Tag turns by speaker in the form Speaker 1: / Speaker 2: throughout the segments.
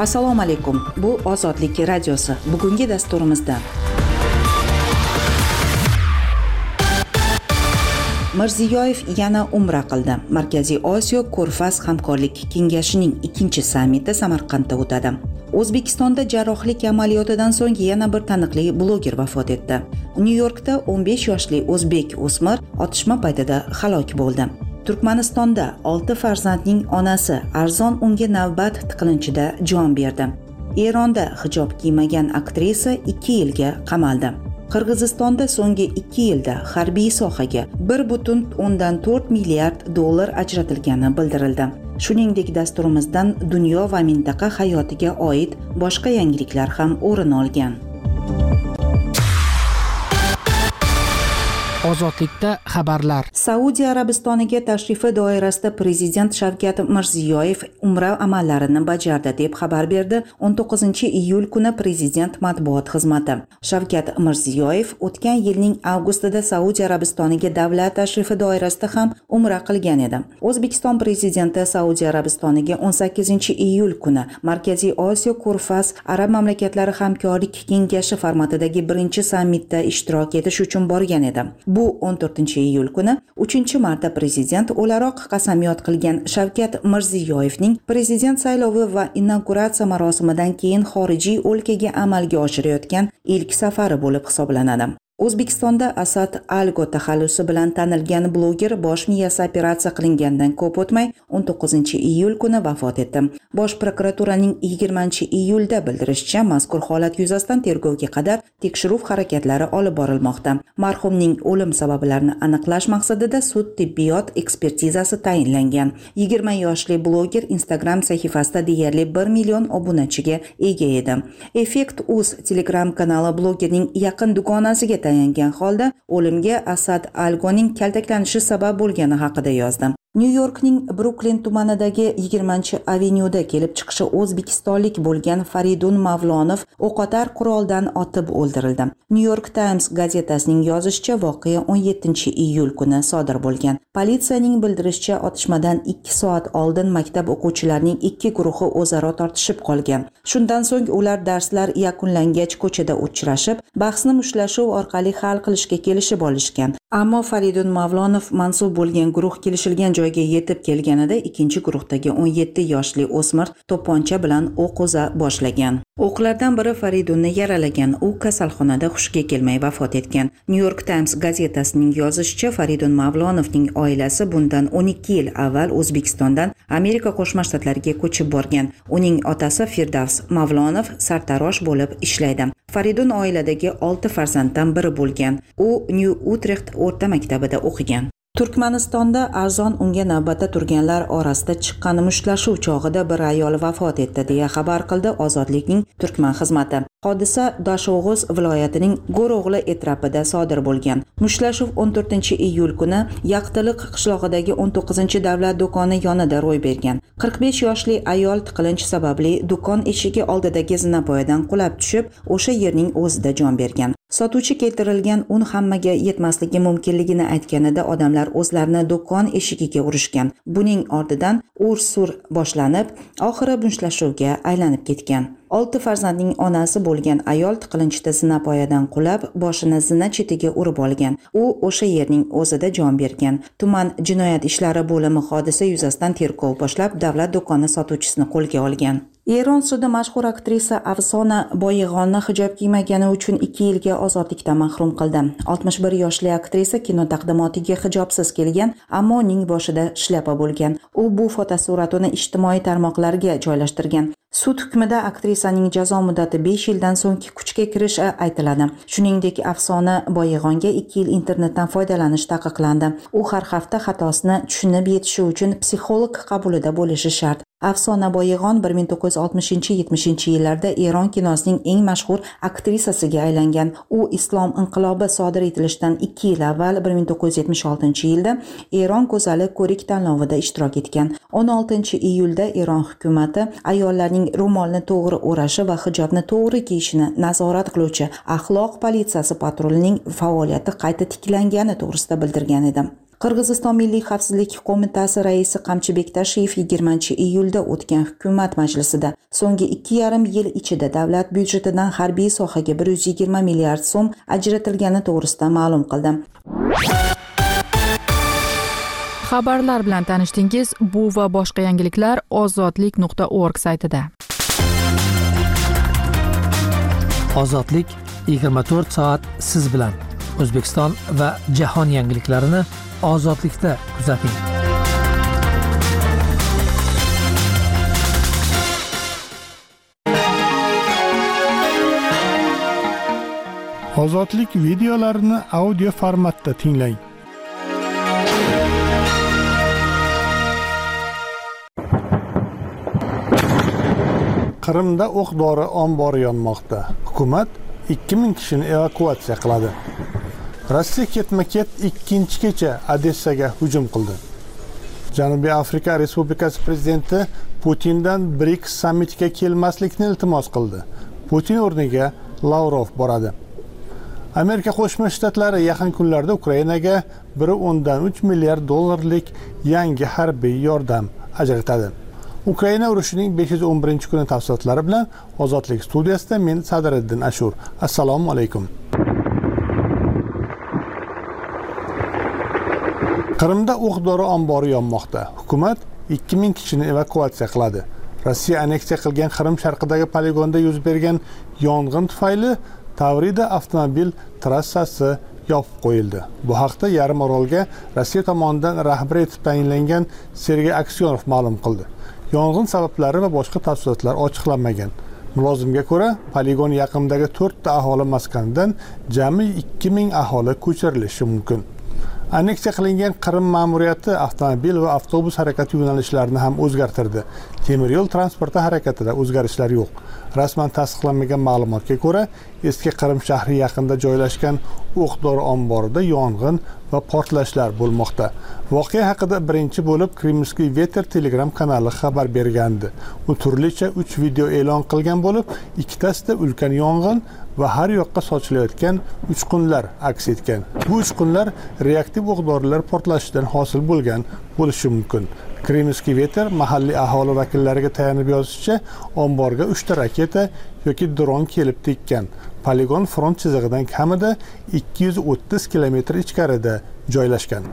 Speaker 1: Assalomu alaykum. Bu Ozodlik radiosi. Bugungi dasturimizda Mirziyoyev yana umra qildi. Markaziy Osiyo Ko'rfaz hamkorlik kengashining 2-sammiti Samarqandda o'tadi. O'zbekistonda jarrohlik amaliyotidan so'ng yana bir taniqli bloger vafot etdi. Nyu-Yorkda 15 yoshli o'zbek o'smir otishma paytida halok bo'ldi. Turkmanistonda 6 farzandning onasi arzon unga navbat tiqilinchida jon berdi. Eronda hijob kiymagan aktrisa 2 yilga qamaldi. Qirg'izistonda so'nggi 2 yilda harbiy sohaga 1,4 milliard dollar ajratilgani bildirildi. Shuningdek, dasturimizdan dunyo va mintaqa hayotiga oid boshqa yangiliklar ham o'rin olgan.
Speaker 2: Ozodlikda xabarlar.
Speaker 1: Saudiya Arabistoniga tashrifi doirasida prezident Shavkat Mirziyoyev umra amallarini bajardi deb xabar berdi 19-iyul kuni prezident matbuot xizmati. Shavkat Mirziyoyev o'tgan yilning avgustida Saudiya Arabistoniga davlat tashrifi doirasida ham umra qilgan edi. O'zbekiston prezidenti Saudiya Arabistoniga 18-iyul kuni Markaziy Osiyo Ko'rfaz Arab mamlakatlari hamkorlik kengashi formatidagi 1-sammitda ishtirok etish uchun borgan edi. Bu 14-iyul kuni 3-marta prezident o'laroq qasamyod qilgan Shavkat Mirziyoyevning prezident saylovi va inauguratsiya marosimidan keyin xorijiy o'lkaga amalga oshirayotgan ilk safari bo'lib hisoblanadi. O'zbekistonda Asad Algo taxallusi bilan tanilgan bloger bosh miyasi operatsiya qilingandan ko'p o'tmay 19-iyul kuni vafot etdi. Bosh prokuraturaning 20-iyulda bildirishicha, mazkur holat yuzasidan tergovga qadar tekshiruv harakatlari olib borilmoqda. Marhumning o'lim sabablarini aniqlash maqsadida sud tibbiyot ekspertizasi tayinlangan. 20 yoshli bloger Instagram sahifasida deyarli 1 million obunachiga ega edi. Effekt.uz Telegram kanali blogerning yaqin dugonasiga tayangan holda o'limga Asad Algoning kaltaklanishi sabab bo'lgani haqida yozdi. Nyu-Yorkning Bruklin tumanidagi 20-avenyuda kelib chiqishi o'zbekistonlik bo'lgan Faridun Mavlonov o'qotar quroldan otib o'ldirildi. New York Times gazetasining yozishicha, voqea 17-iyul kuni sodir bo'lgan. Politsiyaning bildirishicha, otishmadan 2 soat oldin maktab o'quvchilarining 2 guruhi o'zaro tortishib qolgan. Shundan so'ng ular darslar yakunlangach ko'chada uchrashib, bahsni mushtlashuv orqali hal qilishga kelishib olishgan. Ammo Faridun Mavlonov mansub bo'lgan guruh kelishilgan joyga yetib kelganida ikkinchi guruhdagi 17 yoshli o'smir to'pponcha bilan o'q uza boshlagan. O'qlardan biri Faridunni yaralagan. U kasalxonada hushiga kelmay vafot etgan. New York Times gazetasining yozishicha, Faridun Mavlonovning oilasi bundan 12 yil avval O'zbekistondan Amerika Qo'shma Shtatlariga ko'chib borgan. Uning otasi Firdavs Mavlonov sartarosh bo'lib ishlaydi. Faridun oiladagi 6 farzanddan biri bo'lgan. U New Utrecht o'rta maktabida o'qigan. Turkmanistonda arzon unga navbatda turganlar orasida chiqqan mushlashuv chog'ida bir ayol vafot etdi deya xabar qildi Ozodlikning Turkman xizmati. Hodisa Dashog'uz viloyatining Go'ro'g'li etrafida sodir bo'lgan. Mushlashuv 14-iyul kuni Yaqtiliq qishlog'idagi 19-davlat do'koni yonida ro'y bergan. 45 yoshli ayol tiqilinch sababli do'kon eshigi oldidagi zinapoyadan qulab tushib, o'sha yerning o'zida jon bergan. Sotuvchi keltirilgan un hammaga yetmasligi mumkinligini aytganida odamlar o'zlarini do'kon eshigiga urishgan. Buning ortidan ur-sur boshlanib, oxiri mushtlashuvga aylanib ketgan. 6 farzandning onasi bo'lgan ayol tiqilinchda zinapoyadan qulab, boshini zina chetiga urib olgan. U o'sha yerning o'zida jon bergan. Tuman jinoyat ishlari bo'limi hodisa yuzasidan tergov boshlab, davlat do'koni sotuvchisini qo'lga olgan. Eron sudi mashhur aktrisa Afsona Boyig'onni hijob kiymagani uchun 2 yilga ozodlikdan mahrum qildi. 61 yoshli aktrisa kino taqdimotiga hijobsiz kelgan, ammo uning boshida shlyapa bo'lgan. U bu fotosuratini ijtimoiy tarmoqlarga joylashtirgan. Sud hukmida aktrisaning jazo muddati 5 yildan so'ng kuchga kirishi aytiladi. Shuningdek, Afsona Boyig'onga 2 yil internetdan foydalanish taqiqlandi. U har hafta xatosini tushunib yetishi uchun psixolog qabulida bo'lishi shart. Afsona Boyig'on 1960-70 yillarda Eron kinosining eng mashhur aktrisasiga aylangan. U Islom inqilobi sodir etilishidan 2 yil avval 1976-yilda Eron go'zali ko'rik tanlovida ishtirok etgan. 16-iyulda Eron hukumatı ayollarning ro'molni to'g'ri o'rashi va hijobni to'g'ri kiyishini nazorat qiluvchi axloq politsiyasi patrulining faoliyati qayta tiklangani to'g'risida bildirgan edi. Qirg'iziston Milliy xavfsizlik qo'mitasi raisi Qamchibek Tashiyev 20-iyulda o'tgan hukumat majlisida so'nggi 2,5 yil ichida davlat byudjetidan harbiy sohaga 120 milliard so'm ajratilgani to'g'risida ma'lum qildi.
Speaker 3: Xabarlar bilan tanishdingiz. Bu va boshqa yangiliklar ozodlik.org saytida.
Speaker 2: Ozodlik 24 soat siz bilan. O'zbekiston va jahon yangiliklarini ozodlikda kuzating.
Speaker 4: Ozodlik videolarini audio formatda tinglang. Qrimda o'q-dori ombori yonmoqda. Hukumat 2000 kishini evakuatsiya qiladi. Rossiya ketma-ket ikkinchi kecha Odessaga hujum qildi. Janubiy Afrika Respublikasi prezidenti Putindan BRICS sammitiga kelmaslikni iltimos qildi. Putin o'rniga Lavrov boradi. Amerika Qo'shma Shtatlari yaqin kunlarda Ukrainaga 1.3 milliard dollarlik yangi harbiy yordam ajratadi. Ukraina urushining 511-kuni tafsilotlari bilan Ozodlik studiyasida men Sadriddin Ashur. Assalomu alaykum. Qrimda o'q-dori ombori yonmoqda. Hukumat 2000 kishini evakuatsiya qiladi. Rossiya anneksiya qilgan Qrim sharqidagi poligonda yuz bergan yong'in tufayli Tavrida avtomobil trassasi yopib qo'yildi. Bu haqda yarim orolga Rossiya tomonidan rahbar etib tayinlangan Sergey Aksyonov ma'lum qildi. Yong'in sabablari va boshqa tafsilotlar ochiqlanmagan. Mulozimga ko'ra, poligon yaqinidagi 4 ta aholi maskanidan jami 2000 aholi ko'chirilishi mumkin. Anneksiya qilingan Qrim ma'muriyati avtomobil va avtobus harakati yo'nalishlarini ham o'zgartirdi. Temir yo'l transporti harakatida o'zgarishlar yo'q. Rasman tasdiqlanmagan ma'lumotga ko'ra, eski Qrim shahri yaqinida joylashgan o'q-dori omborida yong'in va portlashlar bo'lmoqda. Voqea haqida birinchi bo'lib Kremlskiy Veter Telegram kanali xabar bergandi. U turlicha 3 video e'lon qilgan bo'lib, ikkitasida ulkan yong'in va har yoqqa sochilayotgan uchqunlar aks etgan. Bu uchqunlar reaktiv o'q-dorilar portlashidan hosil bo'lgan bo'lishi mumkin. Kremlskiy Veter mahalliy aholi vakillariga tayanib yozishicha, omborga 3 ta raketa yoki dron kelib tekkan. Poligon front chizig'idan kamida 230 kilometr ichkarida joylashgan.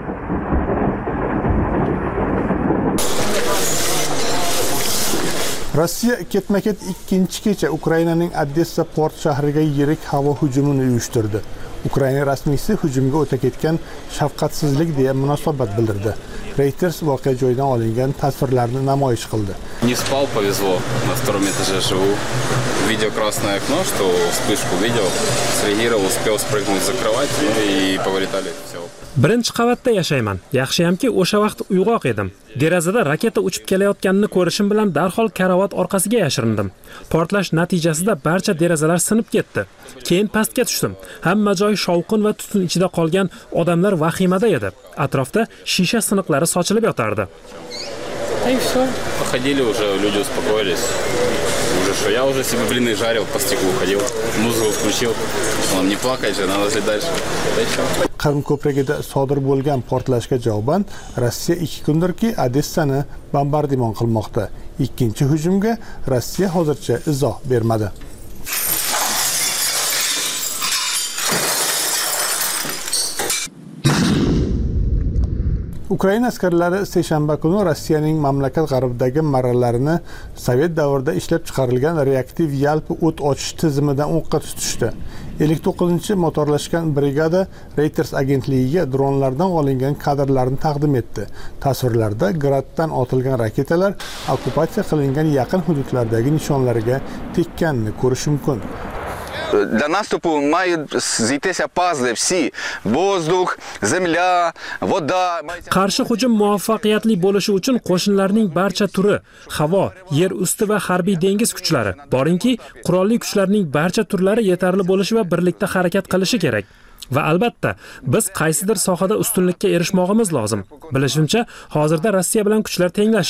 Speaker 4: Rossiya ketma-ket ikkinchi kecha Ukrainaning Odessa port shahriga yirik havo hujumini uyushtirdi. Ukraina rasmiysi hujumga o'ta ketgan shafqatsizlik deya munosabat bildirdi. Reuters voqea joyidan olingan tasvirlarni namoyish qildi.
Speaker 5: Не спал, повезло. На втором этаже живу. Увидел красное окно, что вспышку видел, среагировал, успел спрыгнуть за кровать, ну и повылетали все.
Speaker 6: Birinchi qavatda yashayman. Yaxshiyamki o'sha vaqt uyg'oq edim. Derazada raketa uchib kelayotganini ko'rishim bilan darhol karavot orqasiga yashirindim. Portlash natijasida barcha derazalar sinib ketdi. Keyin pastga tushdim. Hamma joy shovqin va tutun ichida qolgan odamlar vahimada edi. Atrofda shisha siniqlari sochilib yotardi.
Speaker 5: И все. Походили уже, люди успокоились. Уже что, я уже себе блины жарил, по стеклу ходил, музыку включил. Нам не плакать же, надо жить дальше.
Speaker 4: Qrim ko'prigida sodir bo'lgan portlashga javoban Rossiya 2 kundirki Odessani bombardimon qilmoqda. Ikkinchi hujumga Rossiya hozircha izoh bermadi. Ukraina askarlari seshanba kuni Rossiyaning mamlakat g'arbidagi marralarini Sovet davrida ishlab chiqarilgan reaktiv yalpi o't ochish tizimidan o'qqa tutishdi. 59-motorlashgan brigada Reuters agentligiga dronlardan olingan kadrlarni taqdim etdi. Tasvirlarda Graddan otilgan raketalar okkupatsiya qilingan yaqin hududlardagi nishonlarga tekkanini ko'rish mumkin.
Speaker 7: Для наступу мають зійтися пазли всі: воздух, земля, вода.
Speaker 6: Qarshi hujum muvaffaqiyatli bo'lishi uchun qo'shinlarning barcha turi, havo, yer usti va harbiy dengiz kuchlari, boringki, qurolli kuchlarning barcha turlari yetarli bo'lishi va birlikda harakat qilishi kerak. Va albatta, biz qaysidir sohada ustunlikka erishmoqimiz lozim. Bilishimcha, hozirda Rossiya bilan kuchlar tenglashgan.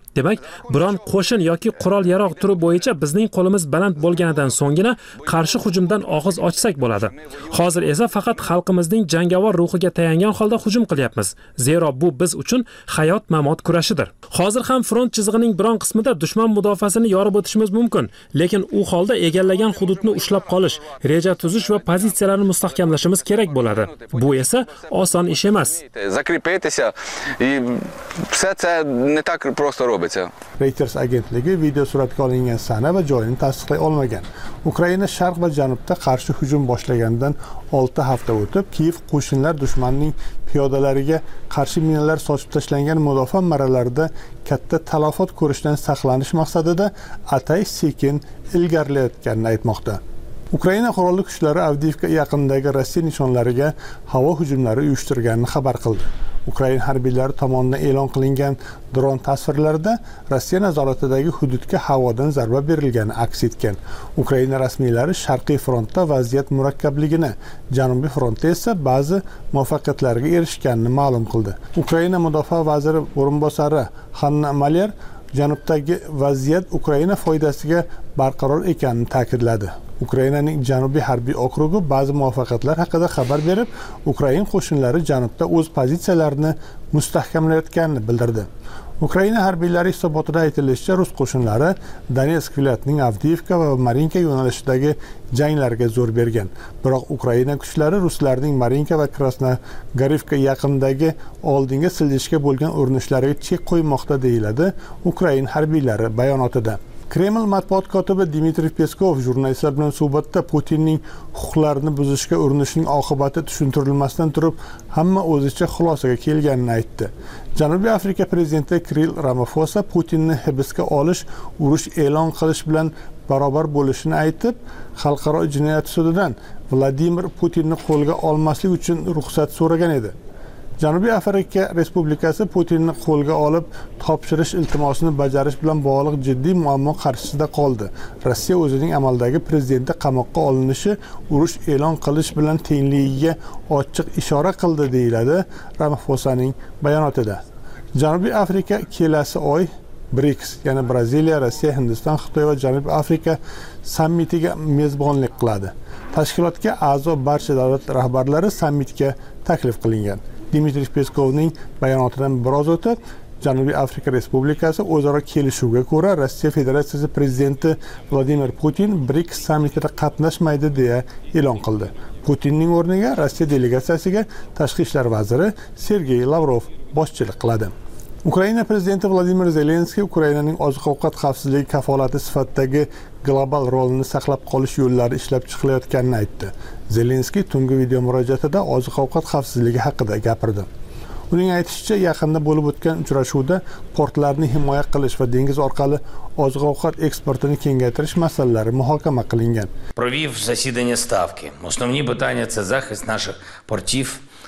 Speaker 6: Demak, biron qo'shin yoki qurol-yarog' turi bo'yicha bizning qo'limiz baland bo'lganidan so'nggina qarshi hujumdan og'iz ochsak bo'ladi. Hozir esa faqat xalqimizning jangovar ruhiga tayangan holda hujum qilyapmiz. Zero bu biz uchun hayot-mamot kurashidir. Hozir ham front chizig'ining biron qismida dushman mudofaasini yorib o'tishimiz mumkin, lekin u holda egallagan hududni ushlab qolish, reja tuzish va pozitsiyalarni mustahkamlashimiz kerak bo'ladi. Bu esa oson ish emas.
Speaker 7: Закріпитися і все це не так просто робиться.
Speaker 4: Reuters agentligi video suratga olingan sana va joyini tasdiqlay olmagan. Ukraina sharq va janubda qarshi hujum boshlaganidan 6 hafta o'tib, Kiyev qo'shinlar dushmanning piyodalariga qarshi minalar sochib tashlangan mudofaa marralarida katta talafot ko'rishdan saqlanish maqsadida atay sekin ilgarilayotganini aytmoqda. Ukraina qurolli kuchlari Avdiivka yaqinidagi Rossiya nishonlariga havo hujumlari uyushtirganini xabar qildi. Ukraina harbiylari tomonidan e'lon qilingan dron tasvirlarida Rossiya nazoratidagi hududga havodan zarba berilgani aks etgan. Ukraina rasmiylari Sharqiy frontda vaziyat murakkabligini, Janubiy frontda esa ba'zi muvaffaqiyatlarga erishganini ma'lum qildi. Ukraina mudofaa vaziri o'rinbosari Hanna Maler janubdagi vaziyat Ukraina foydasiga barqaror ekanini ta'kidladi. Ukrainaning Janubiy harbiy okrugi ba'zi muvaffaqiyatlar haqida xabar berib, Ukraina qo'shinlari janubda o'z pozitsiyalarini mustahkamlayotganini bildirdi. Ukraina harbiylari hisobotida aytilishicha, rus qo'shinlari Donetsk viloyatining Avdiivka va Marinka yo'nalishidagi janglarga zo'r bergan. Biroq Ukraina kuchlari ruslarning Marinka va Krasnogarivka yaqinidagi oldinga siljishga bo'lgan urinishlariga chek qo'ymoqda deyiladi Ukraina harbiylari bayonotida. Kreml matbuot kotibi Dmitriy Peskov jurnalistlar bilan suhbatda Putinning huquqlarini buzishga urinishining oqibati tushuntirilmasdan turib, hamma o'zicha xulosaga kelganini aytdi. Janubiy Afrika prezidenti Cyril Ramaphosa Putinni hibsga olish, urush e'lon qilish bilan barobar bo'lishini aytib, xalqaro jinoyat sudidan Vladimir Putinni qo'lga olmaslik uchun ruxsat so'ragan edi. Janubiy Afrika Respublikasi Putinni qo'lga olib topshirish iltimosini bajarish bilan bog'liq jiddiy muammo qarshisida qoldi. Rossiya o'zining amaldagi prezidenti qamoqqa olinishi urush e'lon qilish bilan tengligiga ochiq ishora qildi deyiladi Ramaphosaning bayonotida. Janubiy Afrika kelasi oy BRICS, ya'ni Braziliya, Rossiya, Hindiston, Xitoy va Janubiy Afrika sammitiga mezbonlik qiladi. Tashkilotga a'zo barcha davlat rahbarlari sammitga taklif qilingan. Dmitriy Peskovning bayonotidan biroz o'tib, Janubiy Afrika Respublikasi o'zaro kelishuvga ko'ra Rossiya Federatsiyasi prezidenti Vladimir Putin BRICS sammitida qatnashmaydi deya e'lon qildi. Putinning o'rniga Rossiya delegatsiyasiga tashqi ishlar vaziri Sergey Lavrov boshchilik qiladi. Ukraina prezidenti Vladimir Zelenskiy Ukrainaning oziq-ovqat xavfsizligi kafolati sifatidagi global rolini saqlab qolish yo'llari ishlab chiqilayotganini aytdi. Zelenskiy tungi video murojaatida oziq-ovqat xavfsizligi haqida gapirdi. Uning aytishicha, yaqinda bo'lib o'tgan uchrashuvda portlarni himoya qilish va dengiz orqali oziq-ovqat eksportini kengaytirish masalalari muhokama qilingan.
Speaker 8: Провів засідання ставки. Основні питання це захист наших портів.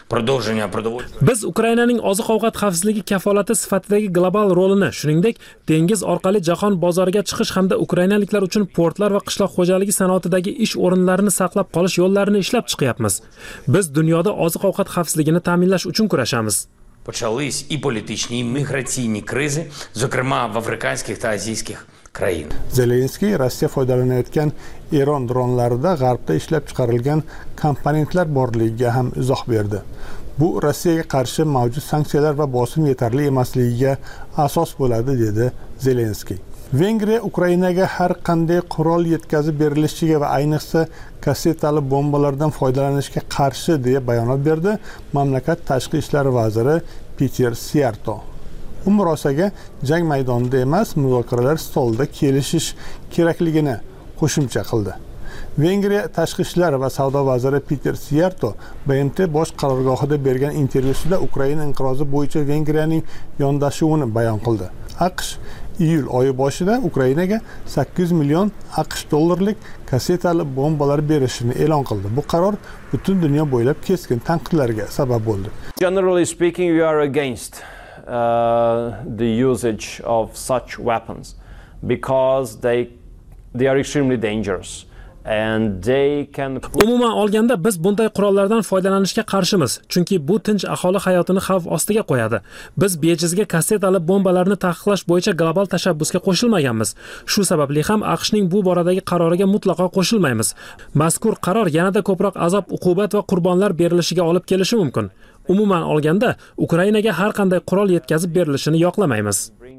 Speaker 6: Biz Ukrainaning oziq-ovqat xavfsizligi kafolati sifatidagi global rolini, shuningdek, dengiz orqali jahon bozoriga chiqish hamda ukrainaliklar uchun portlar va qishloq xo'jaligi sanoatidagi ish o'rinlarini saqlab qolish yo'llarini ishlab chiqyapmiz. Biz dunyoda oziq-ovqat xavfsizligini ta'minlash uchun kurashamiz.
Speaker 8: Почались і політичні, і міграційні кризи, зокрема в африканських та азійських країнах.
Speaker 4: Zelenskiy Rossiya foydalanayotgan Eron dronlarida g'arbda ishlab chiqarilgan komponentlar borligiga ham izoh berdi. Bu Rossiyaga qarshi mavjud sanksiyalar va bosim yetarli emasligiga asos bo'ladi, dedi Zelenskiy. Vengriya Ukrainaga har qanday qurol yetkazib berilishiga va ayniqsa kassetali bombalardan foydalanishga qarshi deya bayonot berdi mamlakat tashqi ishlar vaziri Peter Siyarto. U murosaga jang maydonida emas, muzokaralar stolida kelishish kerakligini qo'shimcha qildi. Vengriya tashqi ishlar va savdo vaziri Peter Siyarto BMT bosh qarorgohida bergan intervyusida Ukraina inqirozi bo'yicha Vengriyaning yondashuvini bayon qildi. AQSh iyul oyi boshida Ukrainaga 8 million AQSh dollarlik kassetali bombalar berishini e'lon qildi. Bu qaror butun dunyo bo'ylab keskin tanqidlarga sabab bo'ldi.
Speaker 9: Generally speaking, we are against the usage of such weapons because they are extremely dangerous and they can
Speaker 6: Umuman olganda biz bunday qurollardan foydalanishga qarshimiz, chunki bu tinch aholi hayotini xavf ostiga qo'yadi. Biz bejizga kassetali bombalarni taqiqlash bo'yicha global tashabbusga qo'shilmaganmiz. Shu sababli ham AQShning bu boradagi qaroriga mutlaqo qo'shilmaymiz. Mazkur qaror yanada ko'proq azob, uqubat va qurbonlar berilishiga olib kelishi mumkin. Umuman olganda, Ukrainaga har qanday qurol yetkazib berilishini yoqlamaymiz.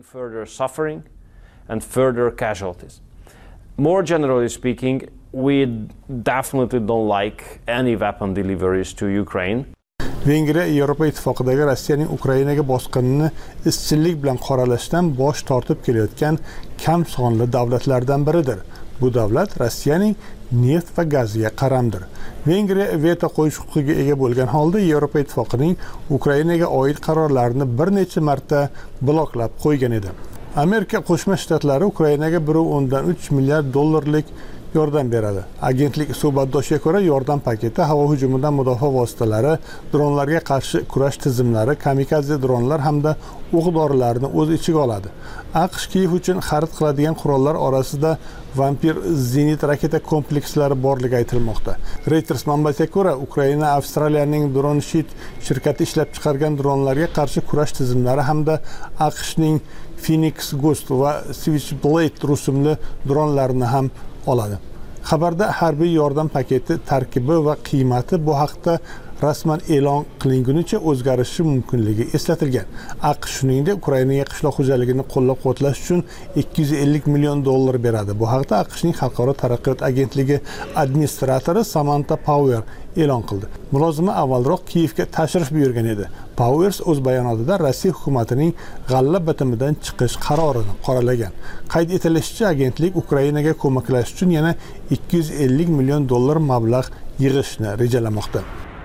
Speaker 9: More generally speaking, we definitely don't like any weapon deliveries to Ukraine.
Speaker 4: Vengriya Yevropa Ittifoqidagi Rossiyaning Ukrainaga bosqinini izchillik bilan qoralashdan bosh tortib kelayotgan kam sonli davlatlardan biridir. Bu davlat Rossiyaning neft va gaziga qaramdir. Vengriya veto qo'yish huquqiga ega bo'lgan holda Yevropa Ittifoqining Ukrainaga oid qarorlarini bir necha marta bloklab qo'ygan edi. Amerika Qo'shma Shtatlari Ukrainaga 1.3 milliard dollarlik yordam beradi. Agentlik suhbatdoshiga ko'ra, yordam paketi havo hujumidan mudofaa vositalari, dronlarga qarshi kurash tizimlari, kamikadze dronlar hamda o'q-dorilarni o'z ichiga oladi. AQSh Kiyev uchun xarid qiladigan qurollar orasida Vampir zenit raketa komplekslari borligi aytilmoqda. Reuters manbasiga ko'ra, Ukraina Avstraliyaning Droneshit shirkati ishlab chiqargan dronlarga qarshi kurash tizimlari hamda AQShning Phoenix Ghost va Switchblade rusumli dronlarini ham oladi. Xabarda harbiy yordam paketi tarkibi va qiymati bu haqda rasman e'lon qilingunicha o'zgarishi mumkinligi eslatilgan. AQSh shuningdek Ukrainaga qishloq xo'jaligini qo'llab-quvvatlash uchun 250 million dollar beradi. Bu haqda AQShning Xalqaro taraqqiyot agentligi administratori Samantha Power e'lon qildi. Mulozima avvalroq Kiyevga tashrif buyurgan edi. Powers o'z bayonotida Rossiya hukumatining g'alla bitimidan chiqish qarorini qoralagan. Qayd etilishicha, agentlik Ukrainaga ko'maklashish uchun yana 250 million dollar mablag' yig'ishni rejalamoqda.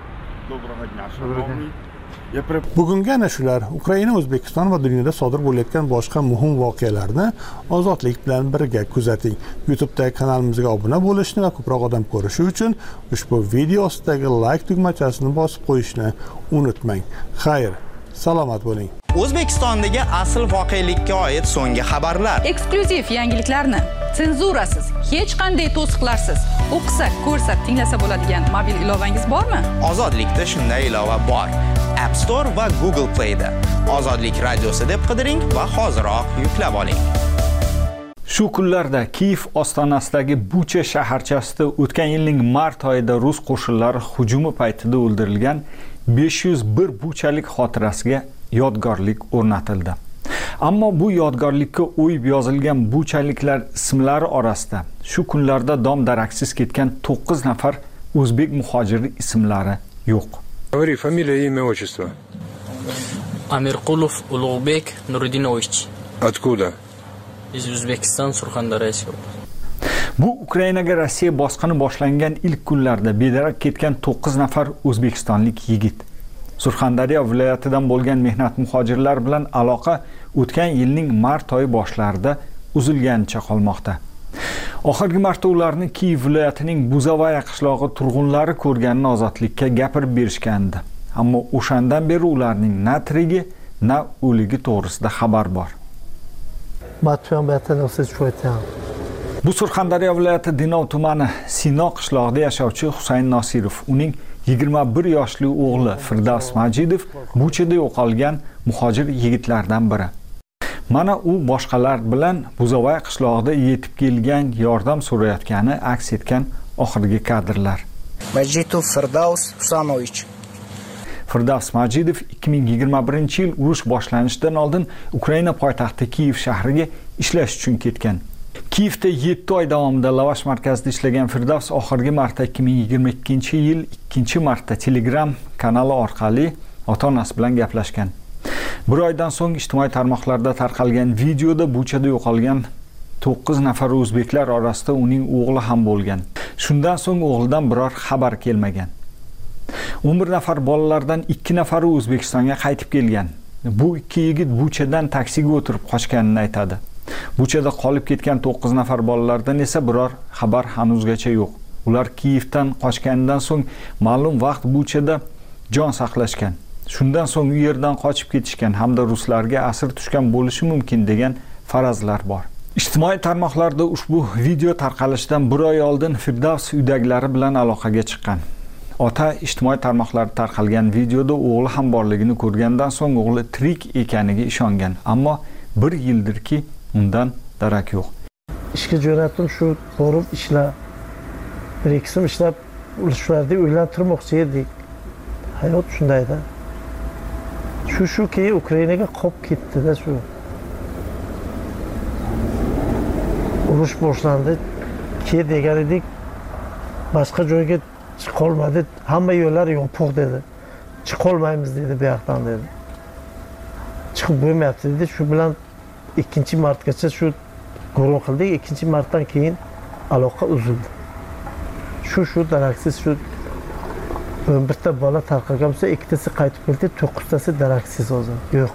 Speaker 4: Bugungi ana shular Ukraina, O'zbekiston va dunyoda sodir bo'layotgan boshqa muhim voqealarni ozodlik bilan birga kuzating. YouTube'dagi kanalimizga obuna bo'lishni va ko'proq odam ko'rishi uchun ushbu video ostidagi like tugmachasini bosib qo'yishni unutmang. Xayr, salomat bo'ling.
Speaker 10: O'zbekistondagi asl voqelikka oid so'nggi xabarlar,
Speaker 3: eksklyuziv yangiliklarni senzurasiz, hech qanday to'siqlarsiz o'qisak, ko'rsak, tinglasa bo'ladigan mobil ilovangiz bormi?
Speaker 10: Ozodlikda shunday ilova bor. App Store va Google Play'da Ozodlik radiosi deb qidiring va hoziroq yuklab oling.
Speaker 11: Shu kunlarda Kiyev ostonasidagi Bucha shaharchasida o'tgan yilning mart oyida rus qo'shinlari hujumi paytida o'ldirilgan 501 buchalik xotirasiga yodgorlik o'rnatildi. Ammo bu yodgorlikka o'yib yozilgan buchaliklar ismlari orasida shu kunlarda dom daraksiz ketgan 9 nafar o'zbek muhojiri ismlari yo'q.
Speaker 12: Говори, фамилия, имя, отчество.
Speaker 13: Amirqulov Ulug'bek Nuridinovich.
Speaker 12: Откуда?
Speaker 13: Из O'zbekiston, Surxondaryo.
Speaker 11: Bu Ukrainaga Rossiya bosqini boshlangan ilk kunlarda bedarak ketgan 9 nafar o'zbekistonlik yigit. Surxondaryo viloyatidan bo'lgan mehnat muhojirlar bilan aloqa o'tgan yilning mart oyi boshlarida uzilganicha qolmoqda. Oxirgi marta ularni Kiyev viloyatining Buzovaya qishlog'i turg'unlari ko'rganini ozodlikka gapirib berishgandi. Ammo o'shandan beri ularning na tirigi, na o'ligi to'g'risida xabar bor. Bu Surxondaryo viloyati Dinov tumani Sino qishlog'ida yashovchi Husayn Nosirov, uning 21 yoshli o'g'li Firdavs Majidov Buchada yo'qolgan muhojir yigitlardan biri. Mana u boshqalar bilan Buzovay qishlog'ida yetib kelgan yordam so'rayotgani aks etgan oxirgi kadrlar.
Speaker 14: Majidov Firdavs Husanovich.
Speaker 11: Firdavs Majidov 2021-yil urush boshlanishidan oldin Ukraina poytaxti Kiyev shahriga ishlash uchun ketgan. Kiyevda 7 oy davomida lavash markazida ishlagan Firdavs oxirgi marta 2022-yil 2-marta Telegram kanali orqali ota-onasi bilan gaplashgan. Bir oydan so'ng ijtimoiy tarmoqlarda tarqalgan videoda Buchada yo'qolgan 9 nafar o'zbeklar orasida uning o'g'li ham bo'lgan. Shundan so'ng o'g'lidan biror xabar kelmagan. 11 nafar bolalardan 2 nafari O'zbekistonga qaytib kelgan. Bu ikki yigit Buchadan taksiga o'tirib qochganini aytadi. Buchada qolib ketgan 9 nafar bolalardan esa biror xabar hanuzgacha yo'q. Ular Kiyevdan qochgandan so'ng ma'lum vaqt Buchada jon saqlashgan. Shundan so'ng u yerdan qochib ketishgan hamda ruslarga asir tushgan bo'lishi mumkin degan farazlar bor. Ijtimoiy tarmoqlarda ushbu video tarqalishidan bir oy oldin Firdavs uydagilari bilan aloqaga chiqqan. Ota ijtimoiy tarmoqlarda tarqalgan videoda o'g'li ham borligini ko'rgandan so'ng o'g'li tirik ekaniga ishongan, ammo bir yildirki undan darak yo'q.
Speaker 15: Ishga jo'natdim, shu borib ishlar. Bir ikki ishlab ularni uylantirmoqchi edik. Hayot shundayda. Shu keyin Ukrainaga qolib ketdi-da shu. Urush boshlandi. Ke degan edik, boshqa joyga chiqolmadi. Hamma yo'llar yopiq dedi. Chiqolmaymiz dedi, bu yoqdan dedi. Chiqib bo'lmayapti dedi. Shu bilan 2-martgacha shu guruh qildik. 2-martdan keyin aloqa uzildi. Shu daraksiz shu 11 ta bola tarqalgan bo'lsa, 2tasi qaytib keldi, 9tasi daraksiz hozir. Yo'q.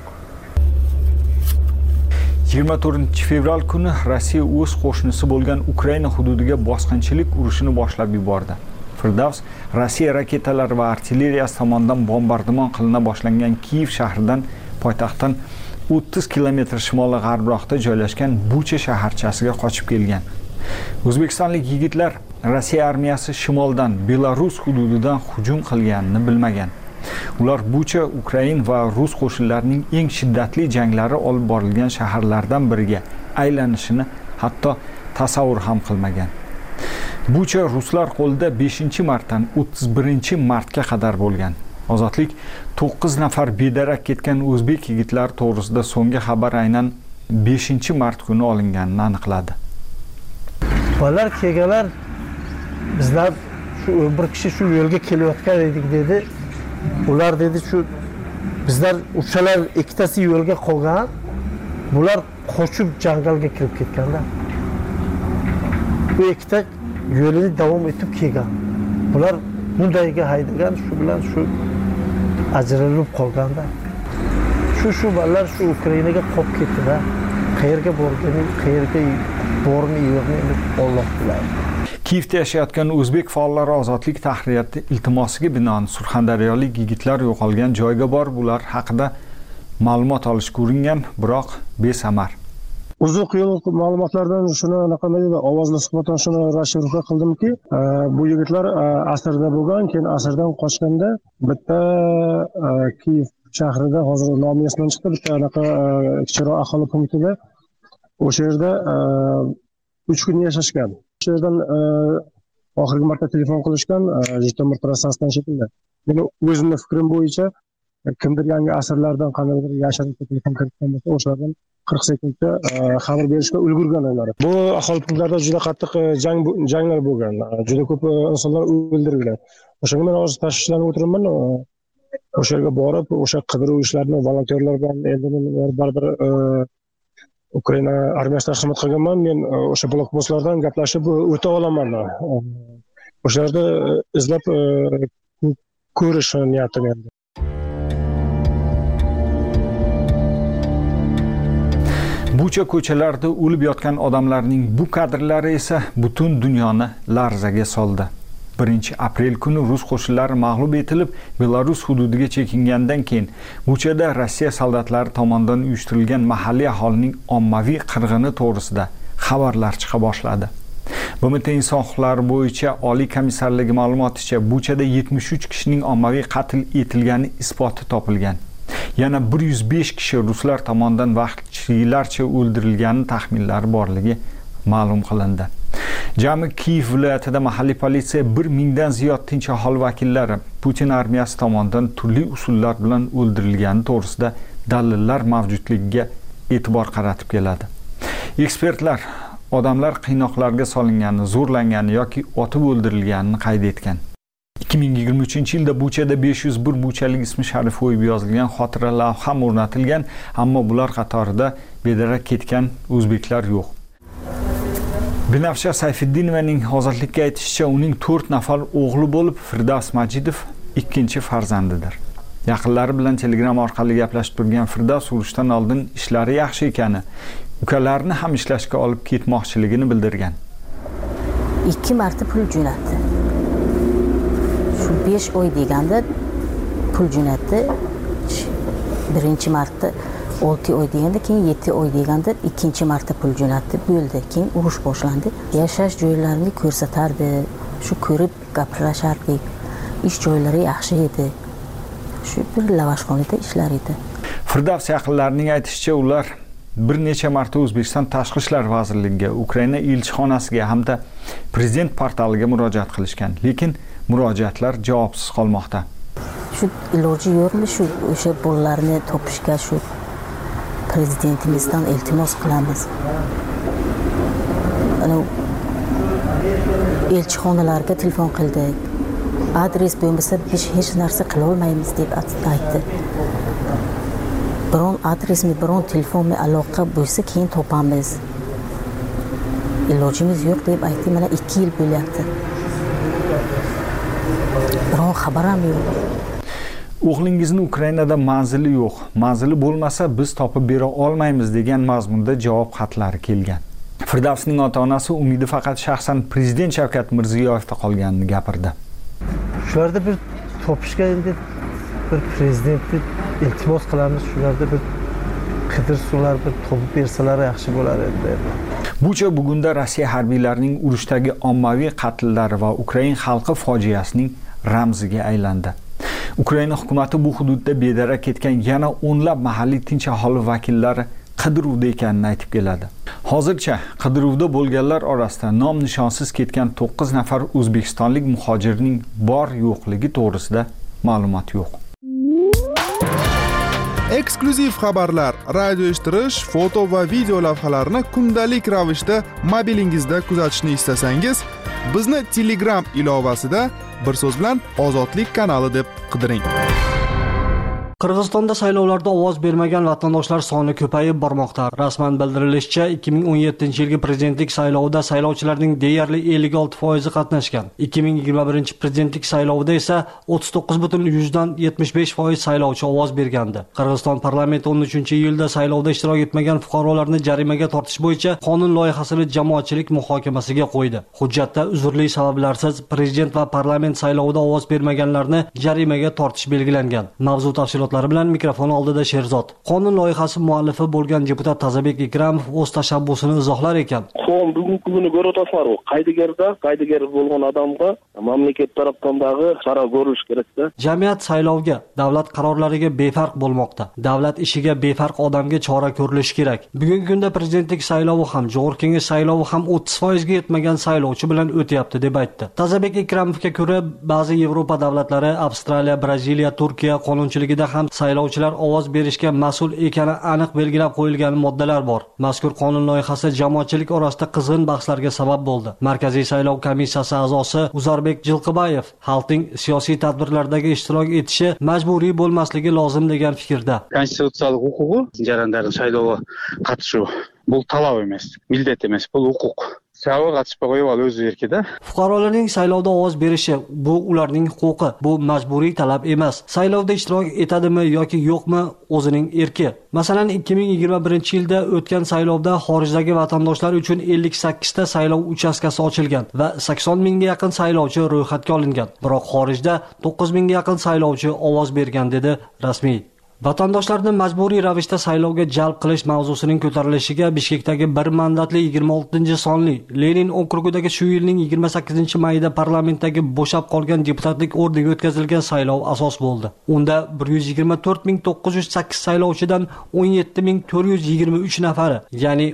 Speaker 11: 24-fevral kuni Rossiya o'z qo'shnisi bo'lgan Ukraina hududiga bosqinchilik urushini boshlab yubordi. Firdavs Rossiya raketalari va artilleriyasi tomonidan bombardimon qilina boshlangan Kiyev shahridan poytaxtdan 30 kilometr shimoli-g'arbroqda joylashgan Bucha shaharchasiga qochib kelgan. O'zbekistonlik yigitlar Rossiya armiyasi shimoldan Belarus hududidan hujum qilganini bilmagan. Ular Bucha, Ukrain va Rus qo'shinlarining eng shiddatli janglari olib borilgan shaharlardan biriga aylanishini hatto tasavvur ham qilmagan. Bucha ruslar qo'lida 5-martdan 31-martga qadar bo'lgan. Ozodlik 9 nafar bedarak ketgan o'zbek yigitlari to'g'risida so'nggi xabar aynan 5-mart kuni olinganini aniqladi.
Speaker 15: Bolalar kelganlar, bizlar shu 11 kishi shu yo'lga kelayotgan edik dedi. Ular dedi shu bizlar uchalar ikkitasi yo'lga qolgan. Bular qochib jangalga kirib ketganda. Bu ikkita yo'lini davom etib kelgan. Bular bundayga haydagan, shu bilan shu ajralib qolganda. Shu bolalar shu Ukrainaga qolib ketdi-da. Qayerga borgani, qayerga bormi yo'qmi Alloh biladi.
Speaker 11: Kiyevda yashayotgan o'zbek faollari ozodlik tahririyati iltimosiga binoan surxondaryolik yigitlar yo'qolgan joyga borib ular haqida ma'lumot olishga uringan, biroq besamar.
Speaker 16: Uzoq yil ma'lumotlardan shuni anaqa ovozli suhbatdan shuni rashrifka qildimki, bu yigitlar asrda bo'lgan, keyin asrdan qochganda bitta Kiyev shahrida hozir nomi esimdan chiqdi, bitta anaqa kichikroq aholi punktida o'sha yerda 3 kun yashashgan. O'sha yerdan oxirgi marta telefon qilishgan, Jitomir trassasidan shekilli. Men o'zimning fikrim bo'yicha kimdir yangi asrlardan qandaydir yashirin telefon kiritgan bo'lsa, o'shalardan 40 sekundda xabar berishga ulgurgan ular. Bu aholi punktlarida juda qattiq janglar bo'lgan. Juda ko'p insonlar o'ldirilgan. O'shanga men hozir tashvishlanib o'tiribman. O'sha yerga borib, o'sha qidiruv ishlarini volontyorlar bilan endi men baribir Ukraina armiyasiga xizmat qilganman. Men o'sha blokpostlardan gaplashib o'ta olaman. O'sha yerda izlab ko'rish niyatim endi.
Speaker 11: Bucha ko'chalarida o'lib yotgan odamlarning bu kadrlari esa butun dunyoni larzaga soldi. 1-aprel kuni Rus qo'shinlari mag'lub etilib, Belarus hududiga chekingandan keyin Buchada Rossiya soldatlari tomonidan uyushtirilgan mahalliy aholining ommaviy qirg'ini to'g'risida xabarlar chiqa boshladi. BMT inson huquqlari bo'yicha Oliy komissarligi ma'lumoticha Buchada 73 kishining ommaviy qatl etilgani isboti topilgan. Yana 105 kishi ruslar tomonidan vahshiylarcha o'ldirilgani taxminlari borligi ma'lum qilindi. Jami Kiyev viloyatida mahalliy politsiya 1000 dan ziyod tinch aholi vakillari Putin armiyasi tomonidan turli usullar bilan o'ldirilgani to'g'risida dalillar mavjudligiga e'tibor qaratib keladi. Ekspertlar odamlar qiynoqlarga solingani, zo'rlangani yoki otib o'ldirilganini qayd etgan. 2023-yilda Buchada 501 buchalik ismi sharif qo'yib yozilgan xotira lavham o'rnatilgan, ammo bular qatorida bedarak ketgan o'zbeklar yo'q. Binafsha Sayfiddinovaning ozodlikka aytishicha, uning 4 nafar o'g'li bo'lib, Firdavs Majidov ikkinchi farzandidir. Yaqinlari bilan Telegram orqali gaplashib turgan Firdavs urushdan oldin ishlari yaxshi ekani, ukalarini ham ishlashga olib ketmoqchiligini bildirgan.
Speaker 17: 2 marta pul jo'natdi. Shu 5 oy deganda pul jo'natdi. 1-marta 6 oy deganda keyin 7 oy deganda ikkinchi marta pul jo'natdi, bo'ldi. Keyin urush boshlandi. Yashash joylarini ko'rsatardi. Shu ko'rib gaplashardik. Ish joylari yaxshi edi. Shu bir lavashxonada ishlar edi.
Speaker 11: Firdavs yaqinlarining aytishicha, ular bir necha marta O'zbekiston Tashqi ishlar vazirligiga, Ukraina elchixonasiga hamda prezident portaliga murojaat qilishgan, lekin murojaatlar javobsiz qolmoqda.
Speaker 17: Shu iloji yo'qmi, shu o'sha bolalarni topishga shu prezidentimizdan iltimos qilamiz. Ana elchixonalarga telefon qildik. Adres bo'lmasa biz hech narsa qila olmaymiz deb aytdi. Biron adresmi, biron telefonmi aloqa bo'lsa keyin topamiz. Ilojimiz yo'q deb aytdi. Mana 2 yil bo'lyapti. Biron xabar ham yo'q.
Speaker 11: O'g'lingizni Ukrainada manzili yo'q. Manzili bo'lmasa biz topib bera olmaymiz degan mazmunda javob xatlari kelgan. Firdavsning ota-onasi umidi faqat shaxsan prezident Shavkat Mirziyoyevda qolganini gapirdi.
Speaker 15: Shularda bir topishga endi bir prezidentni iltimos qilamiz, shularda bir qidirsular bir topib bersalar yaxshi bo'lar edi.
Speaker 11: Bucha bugunda Rossiya harbiylarining urushdagi ommaviy qatlllari va Ukraina xalqi fojiasining ramziga aylandi. Ukraina hukumati bu hududda bedarak ketgan yana o'nlab mahalliy tinch aholi vakillari qidiruvda ekanini aytib keladi. Hozircha qidiruvda bo'lganlar orasida nom nishonsiz ketgan 9 nafar o'zbekistonlik muhojirning bor yo'qligi to'g'risida ma'lumot yo'q.
Speaker 18: Eksklyuziv xabarlar, radio eshittirish, foto va video lavhalarni kundalik ravishda mobilingizda kuzatishni istasangiz, bizni Telegram ilovasida bir so'z bilan Ozodlik kanali deb qidiring.
Speaker 19: Qirg'izistonda saylovlarda ovoz bermagan vatandoshlar soni ko'payib bormoqda. Rasman bildirilishicha, 2017-yilgi prezidentlik saylovida saylovchilarning deyarli 56% qatnashgan. 2021-prezidentlik saylovida esa 39,75% saylovchi ovoz bergandi. Qirg'iziston parlamenti 13-iyulda saylovda ishtirok etmagan fuqarolarni jarimaga tortish bo'yicha qonun loyihasini jamoatchilik muhokamasiga qo'ydi. Hujjatda uzrli sabablarsiz prezident va parlament saylovida ovoz bermaganlarni jarimaga tortish belgilangan. Mavzu tafsilotlari bilan mikrofon oldida Sherzod. Qonun loyihasi muallifi bo'lgan deputat Tazabek Ikramov o'z tashabbusini izohlar ekan.
Speaker 20: Qonun bugungi kuni ko'rib o'tasizlar, qaydigar bo'lgan odamga mamlakat tarafdagi chora ko'rish kerak-da.
Speaker 19: Jamiyat saylovga, davlat qarorlariga befarq bo'lmoqda. Davlat ishiga befarq odamga chora ko'rilishi kerak. Bugungi kunda prezidentlik saylovi ham, Jo'g'ir kengash saylovi ham 30% ga yetmagan saylovchi bilan o'tyapti deb aytdi. Tazabek Ikramovga ko'ra, ba'zi Yevropa davlatlari, Avstraliya, Braziliya, Turkiya qonunchiligida ham saylovchilar ovoz berishga mas'ul ekani aniq belgilab qo'yilgan moddalar bor. Mazkur qonun loyihasi jamoatchilik orasida qizg'in bahslarga sabab bo'ldi. Markaziy saylov komissiyasi a'zosi Uzarbek Jilqibayev xalqning siyosiy tadbirlardagi ishtirok etishi majburiy bo'lmasligi lozim degan fikrda.
Speaker 21: Konstitutsiyalik huquqi jarayondagi saylovga qatnashuv bu talab emas, millat emas, bu huquq. Saylovga qatnashib qo'yib o'z erkida.
Speaker 19: Fuqarolarning saylovda ovoz berishi bu ularning huquqi, bu majburiy talab emas. Saylovda ishtirok etadimi yoki yo'qmi o'zining erki. Masalan, 2021-yilda o'tgan saylovda xorijdagi vatandoshlar uchun 58 ta saylov uchastkasi ochilgan va 80 mingga yaqin saylovchi ro'yxatga olingan. Biroq xorijda 9 mingga yaqin saylovchi ovoz bergan dedi rasmiy. Vatandoshlarni majburiy ravishda saylovga jalb qilish mavzusining ko'tarilishiga Bishkekdagi bir mandatli 26-sonli Lenin okrugidagi shu yilning 28-mayida parlamentdagi bo'shab qolgan deputatlik o'rniga o'tkazilgan saylov asos bo'ldi. Unda 124.908 saylovchidan 17.423 nafari, ya'ni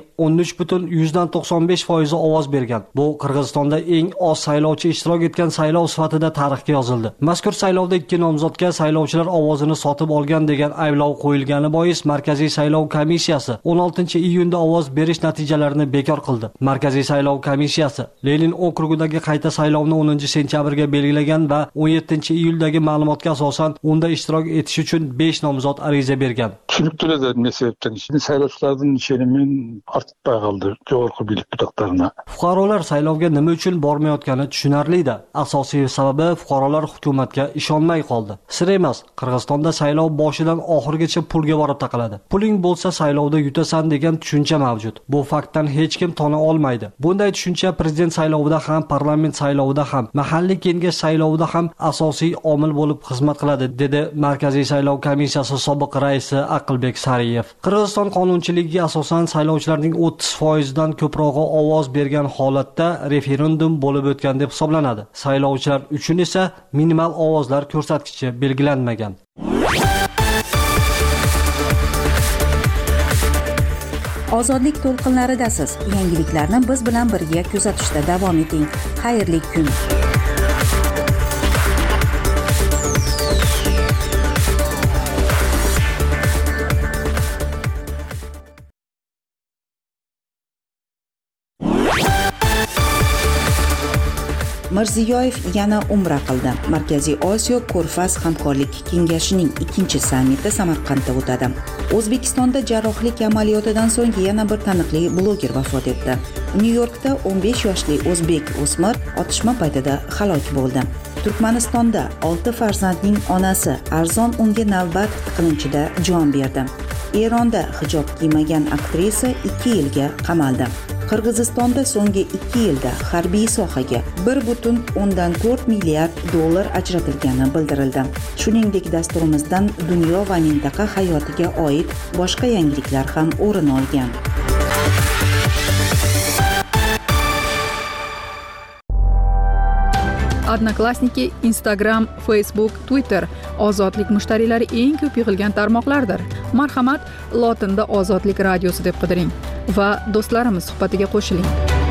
Speaker 19: 13.95% ovoz bergan. Bu Qirg'izistonda eng oz saylovchi ishtirok etgan saylov sifatida tarixga yozildi. Mazkur saylovda ikki nomzodga saylovchilar ovozini sotib olgan degan ayblov qo'yilgani bois Markaziy saylov komissiyasi 16-iyunda ovoz berish natijalarini bekor qildi. Markaziy saylov komissiyasi Lenin okrugidagi qayta saylovni 10-sentyabrga belgilagan va 17-iyuldagi ma'lumotga asosan unda ishtirok etish uchun 5 nomzod ariza bergan.
Speaker 21: Tushunibdilar ne sebepten saylovchilarning ishini ortib qoldi Jo'g'ir bilik butoqlarına.
Speaker 19: Fuqarolar saylovga nima uchun bormayotgani tushunarli-da. Asosiy sababi fuqarolar hukumatga ishonmay qoldi. Sir emas, Qirg'izistonda saylov boshidan oxirigacha pulga borib taqaladi. Puling bo'lsa saylovda yutasan degan tushuncha mavjud. Bu faktdan hech kim tona olmaydi. Bunday tushuncha prezident saylovida ham, parlament saylovida ham, mahalliy kengash saylovida ham asosiy omil bo'lib xizmat qiladi, dedi Markaziy saylov komissiyasi sobiq raisi Aqlbek Sariyev. Qirg'iziston qonunchiligiga asosan saylovchilarning 30% dan ko'prog'i ovoz bergan holatda referendum bo'lib o'tgan deb hisoblanadi. Saylovchilar uchun esa minimal ovozlar ko'rsatkichi belgilanmagan.
Speaker 1: Ozodlik to'lqinlaridasiz. Yangiliklarni biz bilan birga kuzatishda davom eting. Xayrli kun. Mirziyoyev yana umra qildi. Markaziy Osiyo Ko'rfaz hamkorlik kengashining 2-sammiti Samarqandda o'tadi. O'zbekistonda jarrohlik amaliyotidan so'ng yana bir taniqli bloger vafot etdi. Nyu-Yorkda 15 yoshli o'zbek o'smir otishma paytida halok bo'ldi. Turkmanistonda 6 farzandning onasi arzon unga navbat tiqilinchida jon berdi. Eronda hijob kiymagan aktrisa 2 yilga qamaldi. Qirg'izistonda so'nggi 2 yilda harbiy sohaga 1,4 milliard dollar ajratilgani bildirildi. Shuningdek, dasturimizdan dunyo va mintaqa hayotiga oid boshqa yangiliklar ham o'rin olgan.
Speaker 3: Odnoklassniki, Instagram, Facebook, Twitter ozodlik mushtariylari eng ko'p yig'ilgan tarmoqlardir. Marhamat, lotinda Ozodlik radiosi deb qidiring va do'stlarimiz suhbatiga qo'shiling.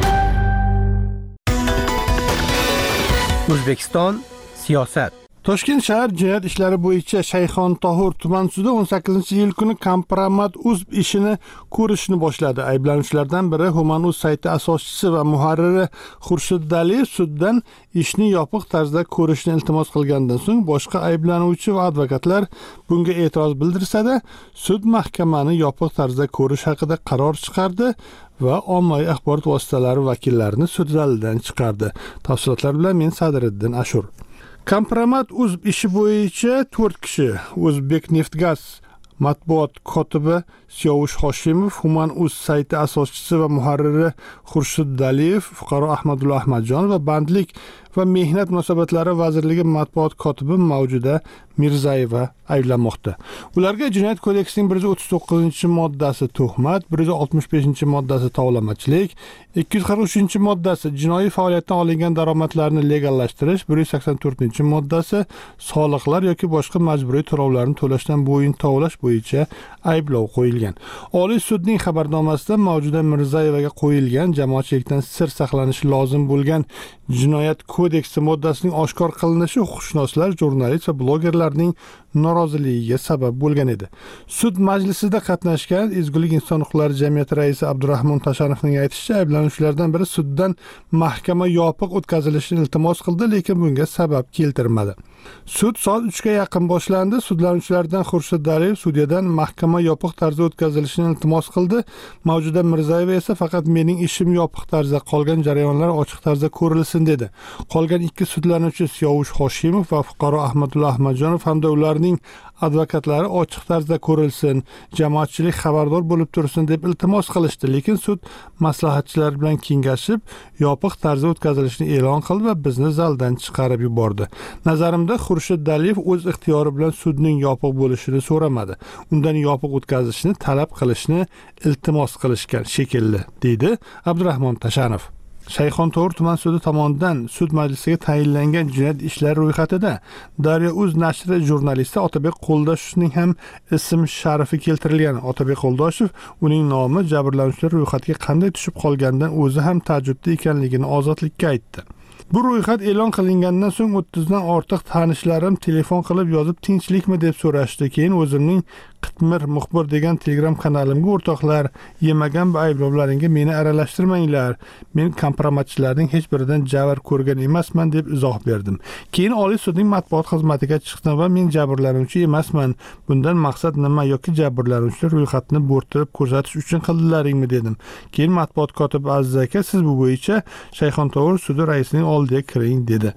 Speaker 2: O'zbekiston siyosat.
Speaker 4: Toshkent shahar jinoyat ishlari bo'yicha Shayxontohur tuman sudi 18-iyul kuni Kompromat.uz ishini ko'rishni boshladi. Ayblanuvchilardan biri Human.uz sayti asoschisi va muharriri Xurshid Aliyev suddan ishni yopiq tarzda ko'rishni iltimos qilgandan so'ng boshqa ayblanuvchi va advokatlar bunga e'tiroz bildirsa-da, sud mahkamani yopiq tarzda ko'rish haqida qaror chiqardi va ommaviy axborot vositalari vakillarini sud zalidan chiqardi. Tafsilotlar bilan men Sadriddin Ashur. Kompromat.uz ishi bo'yicha 4 kishi: O'zbekneftgaz matbuot kotibi Siyovush Hoshimov, Human.uz sayti asoschisi va muharriri Xurshid Aliyev, fuqaro Ahmadulla Ahmadjonov va Bandlik va Mehnat munosabatlari vazirligi matbuot kotibi Mavjuda Mirzayeva ayblanmoqda. Ularga Jinoyat kodeksining 139-moddasi tuhmat, 165-moddasi tovlamachilik, 243-moddasi jinoiy faoliyatdan olingan daromadlarni legallashtirish, 184-moddasi soliqlar yoki boshqa majburiy to'lovlarni to'lashdan bo'yin tovlash bo'yicha ayblov qo'yilgan. Oliy sudning xabarnomasida Mavjuda Mirzayevaga qo'yilgan jamoatchilikdan sir saqlanishi lozim bo'lgan Jinoyat kodeksi moddasining oshkor qilinishi huquqshunoslar, jurnalist va blogerlarning noroziligiga sabab bo'lgan edi. Sud majlisida qatnashgan Ezgulik inson huquqlari jamiyati raisi Abdurahmon Tashanovning aytishicha, ayblanuvchilardan biri suddan mahkama yopiq o'tkazilishini iltimos qildi, lekin bunga sabab keltirmadi. Sud soat 3 ga yaqin boshlandi. Sudlanuvchilardan Xurshid Aliyev sudyadan mahkama yopiq tarzda o'tkazilishini iltimos qildi. Mavjuda Mirzayeva esa faqat mening ishim yopiq tarzda, qolgan jarayonlar ochiq tarzda ko'rilsin dedi. Qolgan 2 sudlanuvchi Siyovush Hoshimov va fuqaro Ahmadulla Ahmadjonov hamda ularning advokatlari ochiq tarzda ko'rilsin, jamoatchilik xabardor bo'lib tursin deb iltimos qilishdi, lekin sud maslahatchilar bilan kengashib yopiq tarzda o'tkazilishini e'lon qildi va bizni zaldan chiqarib yubordi. Nazarimda Xurshid Aliyev o'z ixtiyori bilan sudning yopiq bo'lishini so'ramadi. Undan yopiq o'tkazishni talab qilishni iltimos qilishgan shekilli, deydi Abdurahmon Tashanov. Shayxontohur tuman sudi tomonidan sud majlisiga tayinlangan jinoyat ishlari ro'yxatida Daryo.uz nashri jurnalisti Otabek Qo'ldoshevning ham ism sharifi keltirilgan. Otabek Qo'ldoshev uning nomi jabrlanuvchilar ro'yxatiga qanday tushib qolganidan o'zi ham ta'jubda ekanligini Ozodlikka aytdi. Bu ro'yxat e'lon qilingandan so'ng 30 dan ortiq tanishlarim telefon qilib yozib tinchlikmi deb so'rashdi. Keyin o'zimning Qitmir muxbir degan Telegram kanalimga o'rtoqlar, yemagan bu ayblovlaringga meni aralashtirmanglar. Men kompromatchilarning hech biridan jabr ko'rgan emasman deb izoh berdim. Keyin Oliy sudning matbuot xizmatiga chiqdim va men jabrlanuvchi emasman. Bundan maqsad nima yoki jabrlanuvchilar ro'yxatini bo'rttirib ko'rsatish uchun qildilaringmi dedim. Keyin matbuot kotibi Aziz aka, siz bu bo'yicha Shayxontohur sudi raisining oldiga kiring dedi.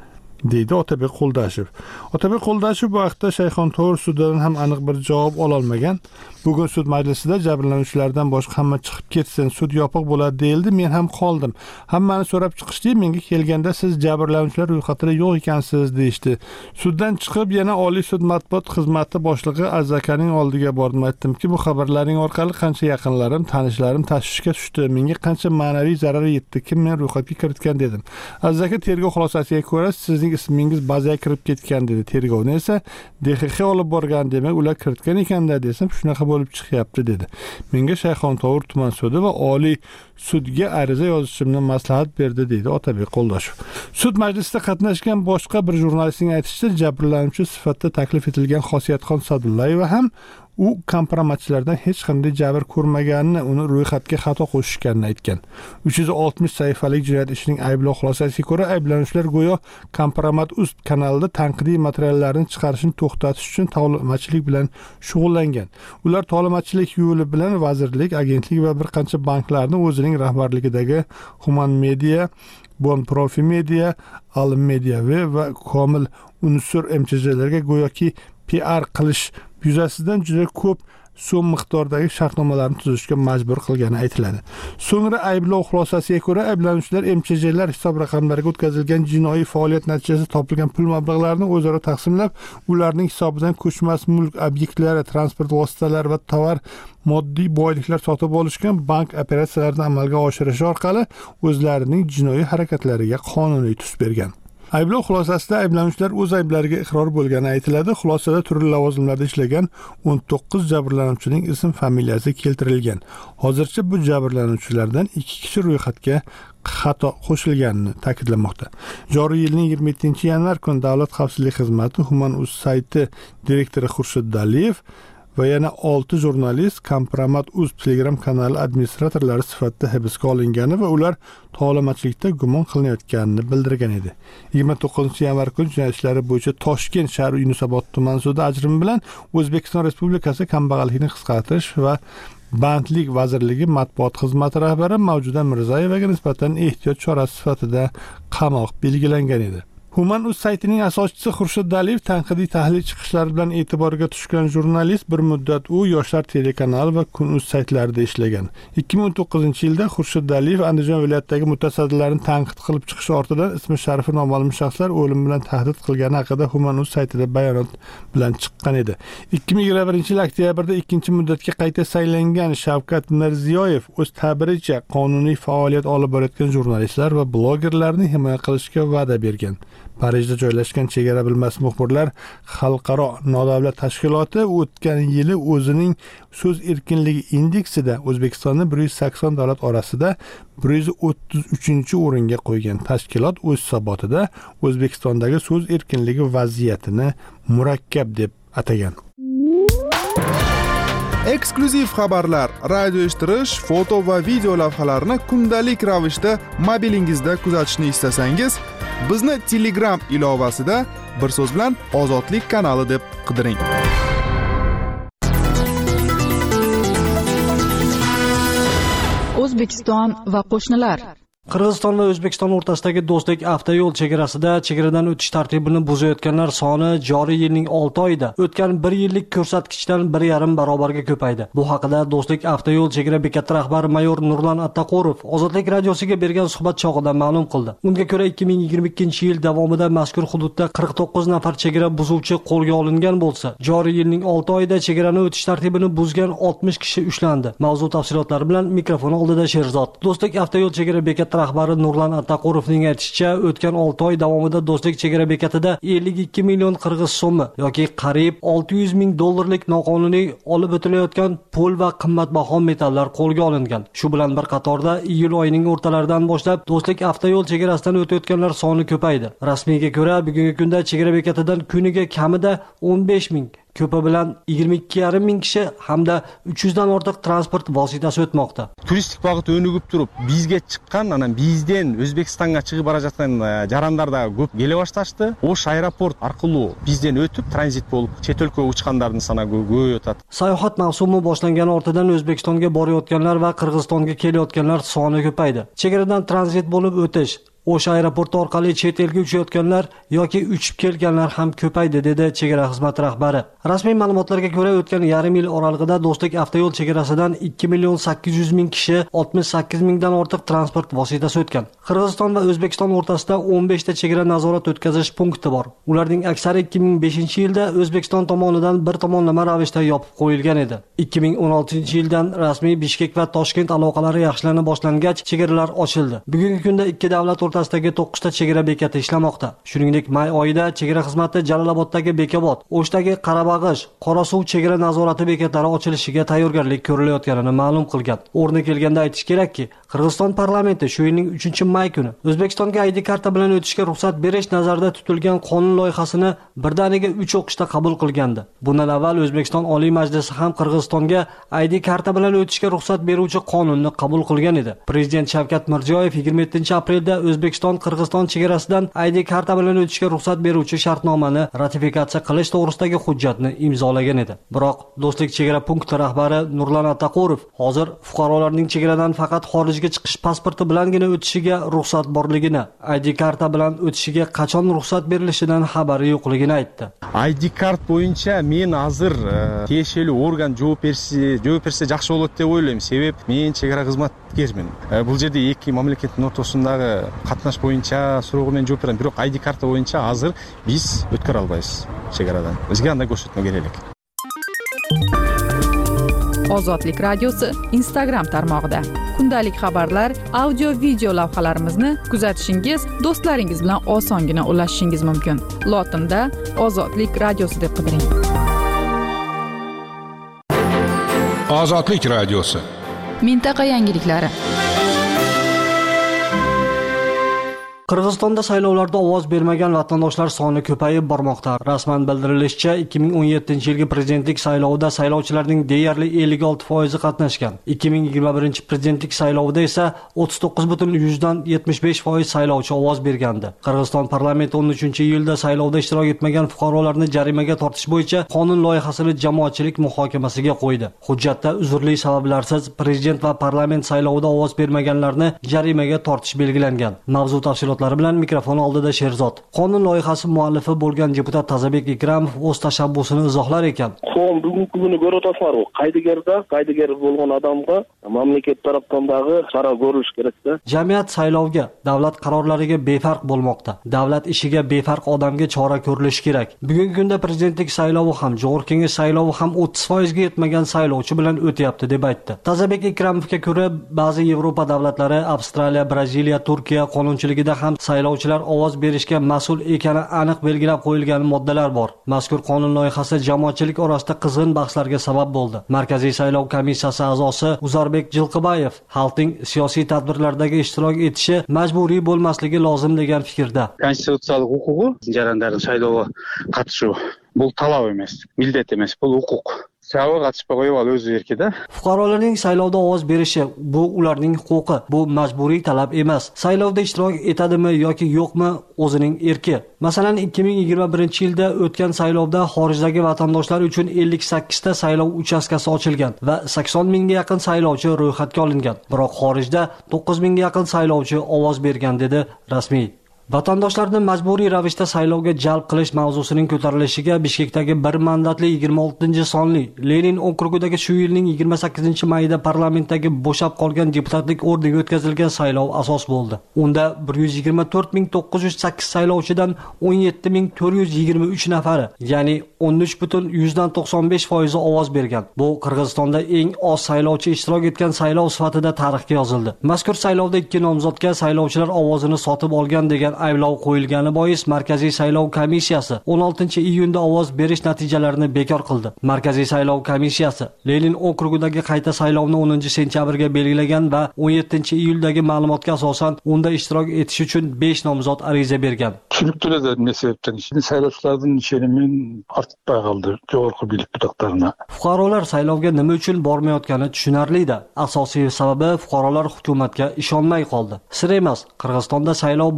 Speaker 4: deydi Otabek Qo'ldashev. Otabek Qo'ldashev bu vaqtda Shayxontohur sudidan ham aniq bir javob ola olmagan. Bugun sud majlisida jabrlanuvchilardan boshqa hamma chiqib ketsin, sud yopiq bo'ladi deyildi. Men ham qoldim. Hammani so'rab chiqishdi. Menga kelganda siz jabrlanuvchilar ro'yxatida yo'q ekansiz deyishdi. Suddan chiqib yana Oliy sud matbuot xizmati boshlig'i Azakaning oldiga bordim. Aytdimki, bu xabarlaring orqali qancha yaqinlarim, tanishlarim tashvishga tushdi. Menga qancha ma'naviy zarar yetdi. Kim meni ro'yxatga kiritgan dedim. Azaka tergov xulosasiga ko'ra sizning ismingiz bazaga kirib ketgan dedi. Tergovni esa DXX olib borgan, demak ular kiritgan ekanda desam, shunaqa bo'lib chiqyapti dedi. Menga Shayxontohur tuman sudi va Oliy sudga ariza yozishimni maslahat berdi deydi Otabek Qo'ldashev. Sud majlisida qatnashgan boshqa bir jurnalistning aytishicha, jabrlanuvchi sifatida taklif etilgan Xosiyatxon Sadullayeva ham u kompromatchilardan hech qanday jabr ko'rmaganini, uni ro'yxatga xato qo'shishganini aytgan. 360 sahifalik jinoyat ishining ayblov xulosasiga ko'ra, ayblanuvchilar go'yo Kompromat.uz kanalida tanqidiy materiallarni chiqarishni to'xtatish uchun tovlamachilik bilan shug'ullangan. Ular tovlamachilik yo'li bilan vazirlik, agentlik va bir qancha banklarni o'zining rahbarligidagi Human Media, Bon Profi Media, Alim Media va Komil Unsur MCJlarga go'yoki PR qilish yuzasidan juda ko'p so'm miqdordagi shartnomalarni tuzishga majbur qilgani aytiladi. So'ngra ayblov xulosasiga ko'ra, ayblanuvchilar MCJlar hisob raqamlariga o'tkazilgan jinoiy faoliyat natijasida topilgan pul mablag'larini o'zaro taqsimlab, ularning hisobidan ko'chmas mulk obyektlari, transport vositalari va tovar moddiy boyliklar sotib olishgan bank operatsiyalarini amalga oshirish orqali o'zlarining jinoiy harakatlariga qonuniy tus bergan. Ayblov xulosasida ayblanuvchilar o'z ayblariga iqror bo'lgani aytiladi. Xulosada turli lavozimlarda ishlagan 19 jabrlanuvchining ism familiyasi keltirilgan. Hozircha bu jabrlanuvchilardan 2 kishi ro'yxatga xato qo'shilganini ta'kidlamoqda. Joriy yilning 27-yanvar kuni Davlat xavfsizlik xizmati Human.uz sayti direktori Xurshid Daliyev va yana 6 jurnalist Kompromat.uz Telegram kanali administratorlari sifatida hibsga olingani va ular tovlamachilikda gumon qilinayotganini bildirgan edi. 29-yanvar kuni jinoyat ishlari bo'yicha Toshkent shahar Yunusobod tuman sudi ajrimi bilan O'zbekiston Respublikasi kambag'allikni qisqartirish va bandlik vazirligi matbuot xizmati rahbari Mavjuda Mirzayevaga nisbatan ehtiyot chorasi sifatida qamoq belgilangan edi. Human.uz saytining asoschisi Xurshid Daliyev tanqidiy tahlil chiqishlari bilan e'tiborga tushgan jurnalist bir muddat u Yoshlar telekanali va Kun.uz saytlarida ishlagan. 2019-yilda Xurshid Daliyev Andijon viloyatidagi mutasaddilarni tanqid qilib chiqishi ortidan ismi sharifi noma'lum shaxslar o'lim bilan tahdid qilgani haqida Human.uz saytida bayonot bilan chiqqan edi. 2021-yil oktyabrda ikkinchi muddatga qayta saylangan Shavkat Mirziyoyev o'z ta'biricha qonuniy faoliyat olib borayotgan jurnalistlar va blogerlarni himoya qilishga va'da bergan. Parijda joylashgan chegara bilmas muxbirlar xalqaro nodavlat tashkiloti o'tgan yili o'zining so'z erkinligi indeksida O'zbekistonni 180 davlat orasida 133-o'ringa qo'ygan. Tashkilot o'z hisobotida O'zbekistondagi so'z erkinligi vaziyatini murakkab deb atagan.
Speaker 18: Eksklyuziv xabarlar, radio eshittirish, foto va video lavhalarni kundalik ravishda mobilingizda kuzatishni istasangiz, bizni Telegram ilovasida bir so'z bilan Ozodlik kanali deb qidiring.
Speaker 3: O'zbekiston va qo'shnilar.
Speaker 19: Qirg'iziston va O'zbekiston o'rtasidagi do'stlik avtoyo'l chegarasida chegaradan o'tish tartibini buzayotganlar soni joriy yilning 6 oyida o'tgan 1 yillik ko'rsatkichdan 1,5 barobarga ko'paydi. Bu haqida do'stlik avtoyo'l chegara bekati rahbari mayor Nurlan Attaqorov Ozodlik radiosiga bergan suhbat chog'ida ma'lum qildi. Unga ko'ra 2022-yil davomida mazkur hududda 49 nafar chegara buzuvchi qo'lga olingan bo'lsa, joriy yilning 6 oyida chegarani o'tish tartibini buzgan 60 kishi ushlandi. Mavzu tafsilotlari bilan mikrofon oldida Sherzod. Do'stlik avtoyo'l chegara bekati rahbari Nurlan Attaqorovning aytishicha, o'tgan 6 oy davomida do'stlik chegara bekatida 52 million qirg'iz so'mi yoki qariyb 600 ming dollarlik noqonuniy olib o'tilayotgan pul va qimmatbaho metallar qo'lga olingan. Shu bilan bir qatorda iyul oyining o'rtalaridan boshlab do'stlik avtoyo'l chegarasidan o'tayotganlar soni ko'paydi. Rasmiyga ko'ra, bugungi kunda chegara bekatidan kuniga kamida 15 ming, ko'pi bilan 22,5 ming kishi hamda 300 dan ortiq transport vositasi o'tmoqda.
Speaker 21: Turistik бағыт өнігіп тұрып, бізге шыққан, анан бизден Өзбекстанға шығып бара жатқан жарандар да көп келе башташты. Ош аэропорт арқылы бизден өтіп, транзит болып, чет өлкөгө учкандардын саны көбөйөт.
Speaker 19: Sayohat mavsumi boshlangan ortidan O'zbekistonga borayotganlar va Qirg'izistonga kelayotganlar soni ko'paydi. Chegaradan tranzit bo'lib o'tish O'sha aeroport orqali chet elga uchayotganlar yoki uchib kelganlar ham ko'paydi, dedi chegara xizmati rahbari. Rasmiy ma'lumotlarga ko'ra, o'tgan yarim yil oralig'ida Do'stlik avtoyo'l chegarasidan 2.800.000 kishi, 68.000 dan ortiq transport vositasi o'tgan. Qirg'iziston va O'zbekiston o'rtasida 15 ta chegara nazorat o'tkazish punkti bor. Ularning aksari 2005-yilda O'zbekiston tomonidan bir tomonlama ravishda yopib qo'yilgan edi. 2016-yildan rasmiy Bishkek va Toshkent aloqalari yaxshilana boshlangach, chegaralar ochildi. Bugungi kunda ikki davlat o'rtasidagi 9 ta chegara bekati ishlamoqda. Shuningdek, may oyida chegara xizmati Jaloloboddagi Bekobod, O'shdagi Qarabag'ish, Qorasuv chegara nazorati bekatlari ochilishiga tayyorgarlik ko'rilayotganini ma'lum qilgan. O'rni kelganda aytish kerakki, Qirg'iziston parlamenti shu yilning 3-may kuni O'zbekistonga ID karta bilan o'tishga ruxsat berish nazarda tutilgan qonun loyihasini birdaniga 3 o'qishda qabul qilgandi. Bundan avval O'zbekiston Oliy Majlisi ham Qirg'izistonga ID karta bilan o'tishga ruxsat beruvchi qonunni qabul qilgan edi. Prezident Shavkat Mirziyoyev 27-aprelda O'zbekiston-Qirg'iziston chegarasidan ID karta bilan o'tishga ruxsat beruvchi shartnomani ratifikatsiya qilish to'g'risidagi hujjatni imzolagan edi. Biroq Do'stlik chegara punkti rahbari Nurlan Attaqurov hozir fuqarolarning chegaradan faqat xorijga chiqish pasporti bilangina o'tishiga ruxsat borligini, ID karta bilan o'tishiga qachon ruxsat berilishidan xabari yo'qligini aytdi.
Speaker 21: ID kart bo'yicha men hozir tegishli organ javob bersa yaxshi bo'ladi deb o'ylayman. Себеп men chegara xizmatkerman. Бұл жерде екі мемлекеттің ортасындағы қатынаш бойынша сұраумен жауап беремін. Бирок ID карта бойынша азыр біз өткөрө албайбыз чегарадан. Бизге андай көрсөтмө керек.
Speaker 3: Ozodlik radiosi Instagram tarmog'ida kundalik xabarlar, audio, video lavhalarimizni kuzatishingiz, do'stlaringiz bilan osongina ulashishingiz mumkin. Lotinda Ozodlik radiosi deb qidiring.
Speaker 12: Ozodlik radiosi.
Speaker 3: Mintaqa yangiliklari.
Speaker 19: Qirg'izistonda saylovlarda ovoz bermagan vatandoshlar soni ko'payib bormoqda. Rasman bildirilishicha, 2017-yilgi prezidentlik saylovida saylovchilarning deyarli 56% qatnashgan. 2021-prezidentlik saylovida esa 39,75% saylovchi ovoz bergandi. Qirg'iziston parlamenti 13-iyulda saylovda ishtirok etmagan fuqarolarni jarimaga tortish bo'yicha qonun loyihasini jamoatchilik muhokamasiga qo'ydi. Hujjatda uzrli sabablarsiz prezident va parlament saylovida ovoz bermaganlarni jarimaga tortish belgilangan. Mavzu tafsilotlari bilan mikrofon oldida Sherzod. Qonun loyihasi muallifi bo'lgan deputat Tazabek Ikramov o'z tashabbusini izohlar ekan.
Speaker 20: Qonun bugungi kuni ko'rib o'tasizlar, qaydigar bo'lgan odamga mamlakat tarafdagi chora ko'rish kerak-da.
Speaker 19: Jamiyat saylovga, davlat qarorlariga befarq bo'lmoqda. Davlat ishiga befarq odamga chora ko'rilishi kerak. Bugungi kunda prezidentlik saylovi ham, Jo'g'ir kengash saylovi ham 30% ga yetmagan saylovchi bilan o'tyapti deb aytdi. Tazabek Ikramovga ko'ra, ba'zi Yevropa davlatlari, Avstraliya, Braziliya, Turkiya qonunchiligida ham saylovchilar ovoz berishga mas'ul ekani aniq belgilab qo'yilgan moddalar bor. Mazkur qonun loyihasi jamoatchilik orasida qizg'in bahslarga sabab bo'ldi. Markaziy saylov komissiyasi a'zosi Uzarbek Jilqibayev xalqning siyosiy tadbirlardagi ishtirok etishi majburiy bo'lmasligi lozim degan fikrda.
Speaker 5: Konstitutsiyalik huquqi jarayonlarga saylovga qatnashuv bu talab emas, millat emas, bu huquq. Saylovga qatnashib qo'yib o'z erkida.
Speaker 19: Fuqarolarning saylovda ovoz berishi bu ularning huquqi, bu majburiy talab emas. Saylovda ishtirok etadimi yoki yo'qmi o'zining erki. Masalan, 2021-yilda o'tgan saylovda xorijdagi vatandoshlar uchun 58 ta saylov uchastkasi ochilgan va 80 mingga yaqin saylovchi ro'yxatga olingan. Biroq xorijda 9 mingga yaqin saylovchi ovoz bergan, dedi rasmiy. Vatandoshlarni majburiy ravishda saylovga jalb qilish mavzusining ko'tarilishiga Bishkekdagi bir mandatli 26-sonli Lenin okrugidagi shu yilning 28-mayida parlamentdagi bo'shab qolgan deputatlik o'rniga o'tkazilgan saylov asos bo'ldi. Unda 124.908 saylovchidan 17.423 nafari, ya'ni 13.95% ovoz bergan. Bu Qirg'izistonda eng oz saylovchi ishtirok etgan saylov sifatida tarixga yozildi. Mazkur saylovda ikki nomzodga saylovchilar ovozini sotib olgan degan ayblov qo'yilgani bois Markaziy saylov komissiyasi 16-iyunda ovoz berish natijalarini bekor qildi. Markaziy saylov komissiyasi Lenin okrugidagi qayta saylovni 10-sentyabrga belgilagan va 17-iyuldagi ma'lumotga asosan unda ishtirok etish uchun 5 nomzod ariza bergan.
Speaker 5: Tushunibdilar ne sebepten saylovchilarning ishonimin ortib qoldi jo'g'irqi bilik butoqlarına.
Speaker 19: Fuqarolar saylovga nima uchun bormayotgani tushunarli-da. Asosiy sababi fuqarolar hukumatga ishonmay qoldi. Sir emas, Qirg'izistonda saylov boshidan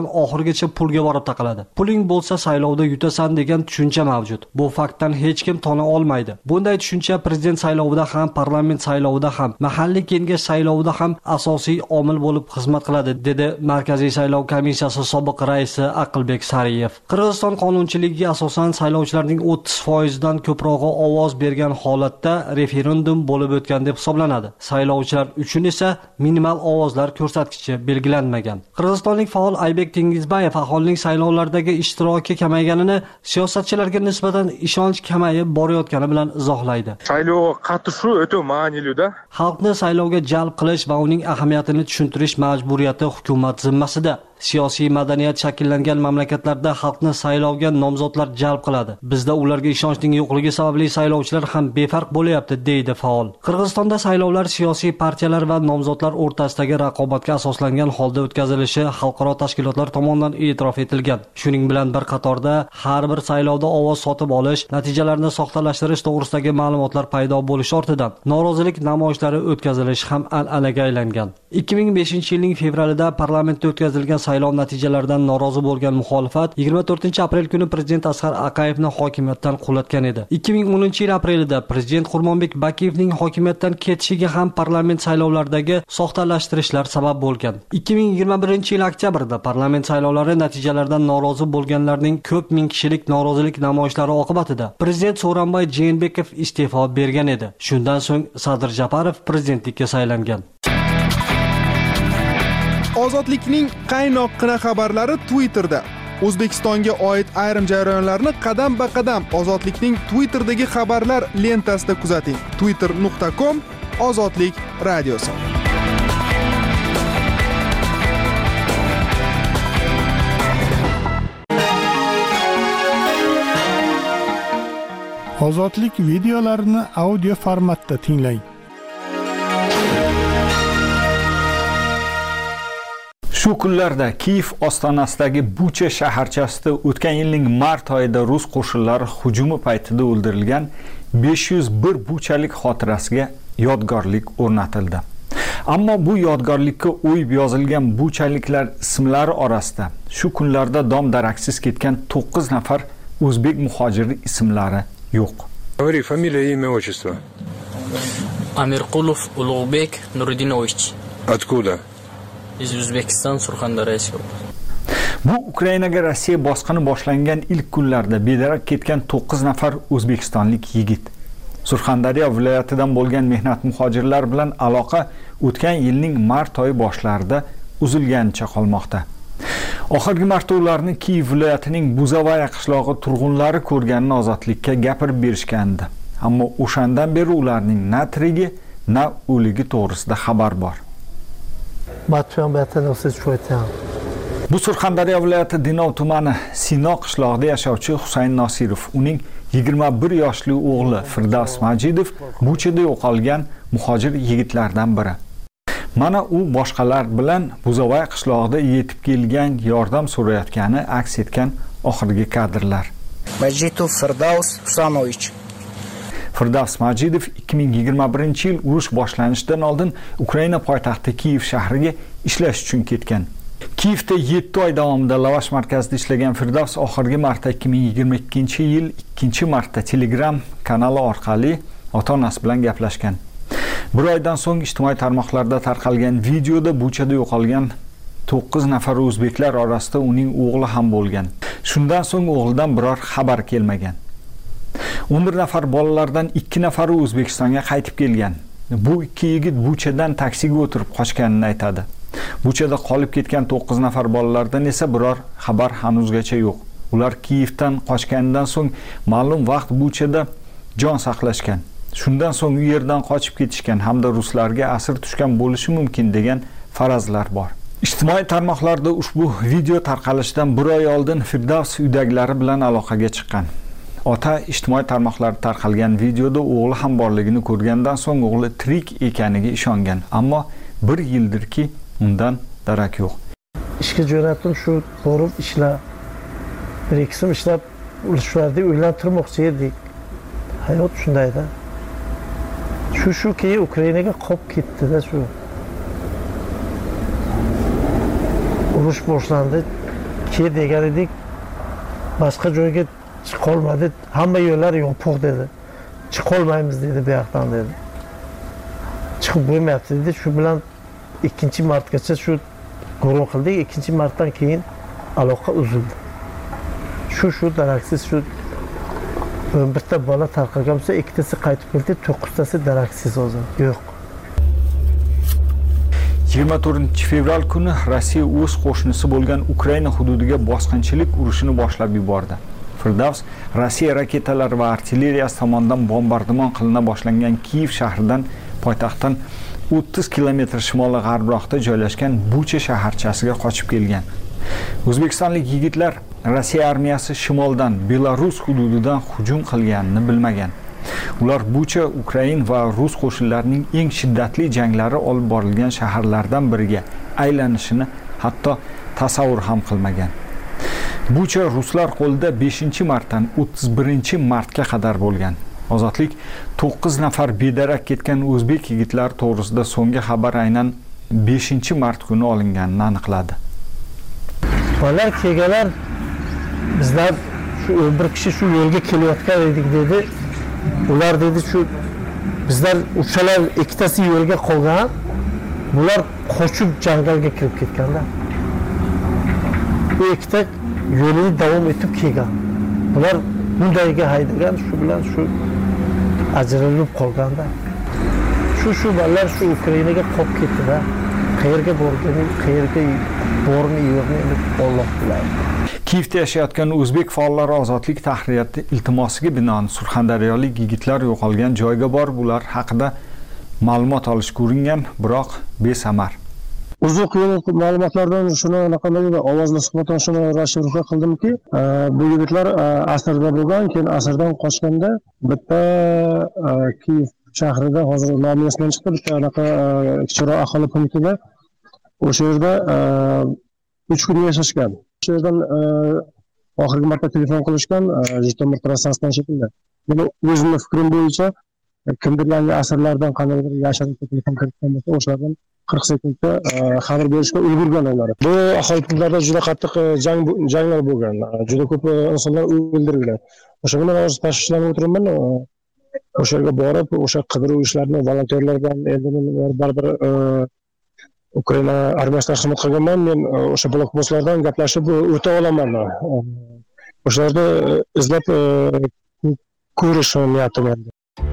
Speaker 19: oxirigacha pulga borib taqaladi. Puling bo'lsa saylovda yutasan degan tushuncha mavjud. Bu faktdan hech kim tona olmaydi. Bunday tushuncha prezident saylovida ham, parlament saylovida ham, mahalliy kengash saylovida ham asosiy omil bo'lib xizmat qiladi, dedi Markaziy saylov komissiyasi sobiq raisi Aqlbek Sariyev. Qirg'iziston qonunchiligiga asosan saylovchilarning 30% dan ko'prog'i ovoz bergan holatda referendum bo'lib o'tgan deb hisoblanadi. Saylovchilar uchun esa minimal ovozlar ko'rsatkichi belgilanmagan. Qirg'izistonlik faol Aybek Tengizbayev aholining saylovlardagi ishtiroki kamayganini siyosatchilarga nisbatan ishonch kamayib borayotgani bilan izohlaydi.
Speaker 7: Saylovga qatnashuv o'ta ma'nili-da.
Speaker 19: Xalqni saylovga jalb qilish va uning ahamiyatini tushuntirish majburiyati hukumat zimmasida. Siyosiy madaniyat shakllangan mamlakatlarda xalqni saylovga nomzodlar jalb qiladi. Bizda ularga ishonchning yo'qligi sababli saylovchilar ham befarq bo'lyapti, deydi faol. Qirg'izistonda saylovlar siyosiy partiyalar va nomzodlar o'rtasidagi raqobatga asoslangan holda o'tkazilishi xalqaro tashkilotlar tomonidan e'tirof etilgan. Shuning bilan bir qatorda har bir saylovda ovoz sotib olish, natijalarni soxtalashtirish to'g'risidagi ma'lumotlar paydo bo'lishi ortidan norozilik namoyishlari o'tkazilishi ham an'anaga aylangan. 2005-yilning fevralida parlamentda o'tkazilgan saylov natijalaridan norozi bo'lgan muxolifat 24-aprel kuni prezident Asqar Aqayevni hokimiyatdan qulatgan edi. 2010-yil aprelida prezident Qurmonbek Bakiyevning hokimiyatdan ketishiga ham parlament saylovlaridagi soxtalashtirishlar sabab bo'lgan. 2021-yil oktyabrda parlament saylovlari natijalaridan norozi bo'lganlarning ko'p ming kishilik norozilik namoyishlari oqibatida prezident Sooronbay Jeenbekov iste'fo bergan edi. Shundan so'ng Sadir Japarov prezidentlikka saylangan.
Speaker 18: Ozodlikning qaynoqqina xabarlari Twitterda. O'zbekistonga oid ayrim jarayonlarni qadam-ba-qadam Ozodlikning Twitterdagi xabarlar lentasida kuzating. twitter.com Ozodlik radiosi.
Speaker 4: Ozodlik videolarini audio formatda tinglang.
Speaker 11: Shu kunlarda Kiyev ostonasidagi Bucha shaharchasida o'tgan yilning mart oyida rus qo'shinlari hujumi paytida o'ldirilgan 501 buchalik xotirasiga yodgorlik o'rnatildi. Ammo bu yodgorlikka o'yib yozilgan buchaliklar ismlari orasida shu kunlarda dom-daraksiz ketgan 9 nafar o'zbek muhojiri ismlari yo'q.
Speaker 7: Говори, фамилия, имя, отчество.
Speaker 13: Amirqulov Ulug'bek Nuridinovich.
Speaker 7: Откуда?
Speaker 13: Из O'zbekiston Surxondaryo.
Speaker 11: Bu Ukrainaga Rossiya bosqini boshlangan ilk kunlarda bedarak ketgan 9 nafar o'zbekistonlik yigit. Surxondaryo viloyatidan bo'lgan mehnat muhojirlar bilan aloqa o'tgan yilning mart oyi boshlarida uzilganicha qolmoqda. Oxirgi marta ularni Kiyev viloyatining Buzovaya qishlog'i turg'unlari ko'rganini Ozodlikka gapirib berishgandi. Ammo o'shandan beri ularning na tirigi, na o'ligi to'g'risida xabar bor. Bu Surxondaryo viloyati Dinov tumani Sino qishlog'ida yashovchi Husayn Nosirov, uning 21 yoshli o'g'li Firdavs Majidov Buchada yo'qolgan muhojir yigitlardan biri. Mana u boshqalar bilan Buzovay qishlog'ida yetib kelgan yordam so'rayotgani aks etgan oxirgi kadrlar.
Speaker 14: Majidov Firdavs Husanovich.
Speaker 11: Firdavs Majidov 2021-yil urush boshlanishidan oldin Ukraina poytaxti Kiyev shahriga ishlash uchun ketgan. Kiyevda 7 oy davomida lavash markazida ishlagan Firdavs oxirgi marta 2022-yil 2-marta Telegram kanali orqali ota-onasi bilan gaplashgan. Bir oydan so'ng ijtimoiy tarmoqlarda tarqalgan videoda Buchada yo'qolgan 9 nafar o'zbeklar orasida uning o'g'li ham bo'lgan. Shundan so'ng o'g'lidan biror xabar kelmagan. 11 nafar bolalardan 2 nafari O'zbekistonga qaytib kelgan. Bu ikki yigit Buchadan taksiga o'tirib qochganini aytadi. Buchada qolib ketgan 9 nafar bolalardan esa biror xabar hanuzgacha yo'q. Ular Kiyevdan qochgandan so'ng ma'lum vaqt Buchada jon saqlashgan. Shundan so'ng u yerdan qochib ketishgan hamda ruslarga asir tushgan bo'lishi mumkin degan farazlar bor. Ijtimoiy tarmoqlarda ushbu video tarqalishidan bir oy oldin Firdavs uydagilari bilan aloqaga chiqqan. Ota ijtimoiy tarmoqlarda tarqalgan videoda o'g'li ham borligini ko'rgandan so'ng o'g'li tirik ekaniga ishongan, ammo 1 yildirki undan darak yo'q.
Speaker 15: Ishga jo'natim shu borib ishla. 1-2 so'm ishlab ularni uylantirmoqchi edik. Hayot shundayda. Shu keyin Ukrainaga qolib ketdi-da shu. Urush boshlandi. ke degan edik, boshqa joyga chiqolmadi, hamma yo'llar yopiq dedi. Chiqolmaymiz dedi, bu yoqdan dedi. Chiqib bo'lmayapti dedi. Shu bilan 2-martgacha shu guruh qildik. 2-martdan keyin aloqa uzildi. Shu daraksiz shu 11 ta bola tarqalgan bo'lsa, 2tasi qaytib keldi, 9tasi daraksiz o'zi. Yo'q.
Speaker 11: 24-fevral kuni Rossiya o'z qo'shnisi bo'lgan Ukraina hududiga bosqinchilik urushini boshlab yubordi. Firdavs Rossiya raketalari va artilleriyasi tomonidan bombardimon qilina boshlangan Kiyev shahridan poytaxtdan 30 kilometr shimoli-g'arbroqda joylashgan Bucha shaharchasiga qochib kelgan. O'zbekistonlik yigitlar Rossiya armiyasi shimoldan Belarus hududidan hujum qilganini bilmagan. Ular Bucha, Ukrain va Rus qo'shinlarining eng shiddatli janglari olib borilgan shaharlardan biriga aylanishini hatto tasavvur ham qilmagan. Bucha ruslar qo'lida 5-martdan 31-martga qadar bo'lgan. Ozodlik 9 nafar bedarak ketgan o'zbek yigitlari to'g'risida so'nggi xabar aynan 5-mart kuni olinganini aniqladi.
Speaker 15: Bolalar kelganlar, bizlar shu 11 kishi shu yo'lga kelayotgan edik dedi. Ular dedi shu bizlar uchalar ikkitasi yo'lga qolgan. Bular qochib jangalga kirib ketganda. Bu ikkita yo'lini davom etib kelgan. Bular bundayga haydagan, shu bilan shu ajralib qolganda. Shu bolalar shu Ukrainaga qolib ketdi-da. Qayerga borgani, qayerga borni yo'qni Alloh biladi.
Speaker 11: Kiyevda yashayotgan o'zbek faollari ozodlik tahririyati iltimosiga binoan surxondaryolik yigitlar yo'qolgan joyga borib, ular haqida ma'lumot olishga uringan, biroq besamar.
Speaker 16: Uzoq yo'l ma'lumotlardan shuni anaqa ovozli suhbatdan shuni rashrifka qildimki, bu yigitlar asrda bo'lgan, keyin asrdan qochganda bitta Kiyev shahrida hozir nomi esimdan chiqdi, bitta anaqa kichikroq aholi punktida o'sha yerda 3 kun yashashgan. O'sha yerdan oxirgi marta telefon qilishgan, Jitomir trassasidan shekilli. Buni o'zimning fikrim bo'yicha kimdir yangi asrlardan qandaydir yashirin telefon kiritgan bo'lsa, o'shalardan 40 sekundda xabar berishga ulgurgan ular. Bu aholi punktlarida juda qattiq janglar bo'lgan. Juda ko'p insonlar o'ldirilgan. O'sha bilan hozir tashvishlanib o'tiribman. O'sha yerga borib, o'sha qidiruv ishlarini volontyorlar bilan endi baribir Ukraina armiyasiga xizmat qilganman. Men o'sha blokpostlardan gaplashib o'ta olaman. O'shalarni izlab ko'rish niyatim bor.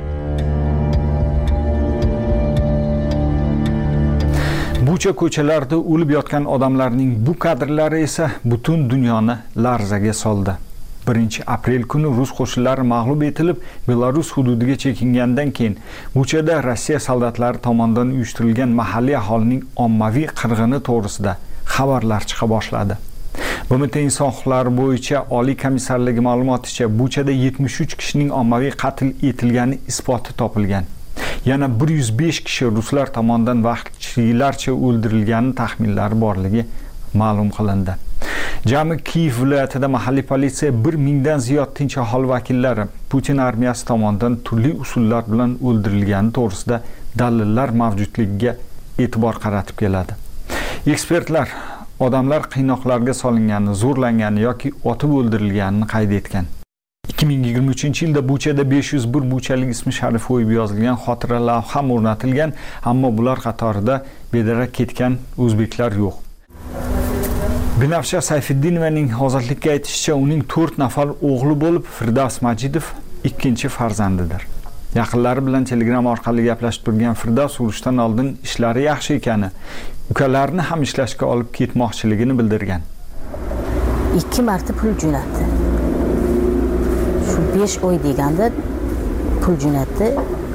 Speaker 11: Bucha ko'chalarida o'lib yotgan odamlarning bu kadrlari esa butun dunyoni larzaga soldi. 1-aprel kuni Rus qo'shinlari mag'lub etilib, Belarus hududiga chekingandan keyin Buchada Rossiya soldatlari tomonidan uyushtirilgan mahalliy aholining ommaviy qirg'ini to'g'risida xabarlar chiqa boshladi. BMT inson huquqlari bo'yicha Oliy komissarligi ma'lumoticha Buchada 73 kishining ommaviy qatl etilgani isboti topilgan. Yana 105 kishi ruslar tomonidan vahshiylarcha o'ldirilgani taxminlari borligi ma'lum qilindi. Jami Kiyev viloyatida mahalliy politsiya 1000 dan ziyod tinch aholi vakillari Putin armiyasi tomonidan turli usullar bilan o'ldirilgani to'g'risida dalillar mavjudligiga e'tibor qaratib keladi. Ekspertlar odamlar qiynoqlarga solingani, zo'rlangani yoki otib o'ldirilganini qayd etgan. 2023-yilda Buchada 501 buchalik ismi sharifi qo'yib yozilgan xotira lavham o'rnatilgan, ammo bular qatorida bedarak ketgan o'zbeklar yo'q. Binafsha Sayfiddinovaning ozodlikka aytishicha, uning 4 nafar o'g'li bo'lib, Firdavs Majidov ikkinchi farzandidir. Yaqinlari bilan Telegram orqali gaplashib turgan Firdavs urushdan oldin ishlari yaxshi ekani, ukalarini ham ishlashga olib ketmoqchiligini bildirgan.
Speaker 17: 2 marta pul jo'natdi. Shu 5 oy deganda pul jo'natdi.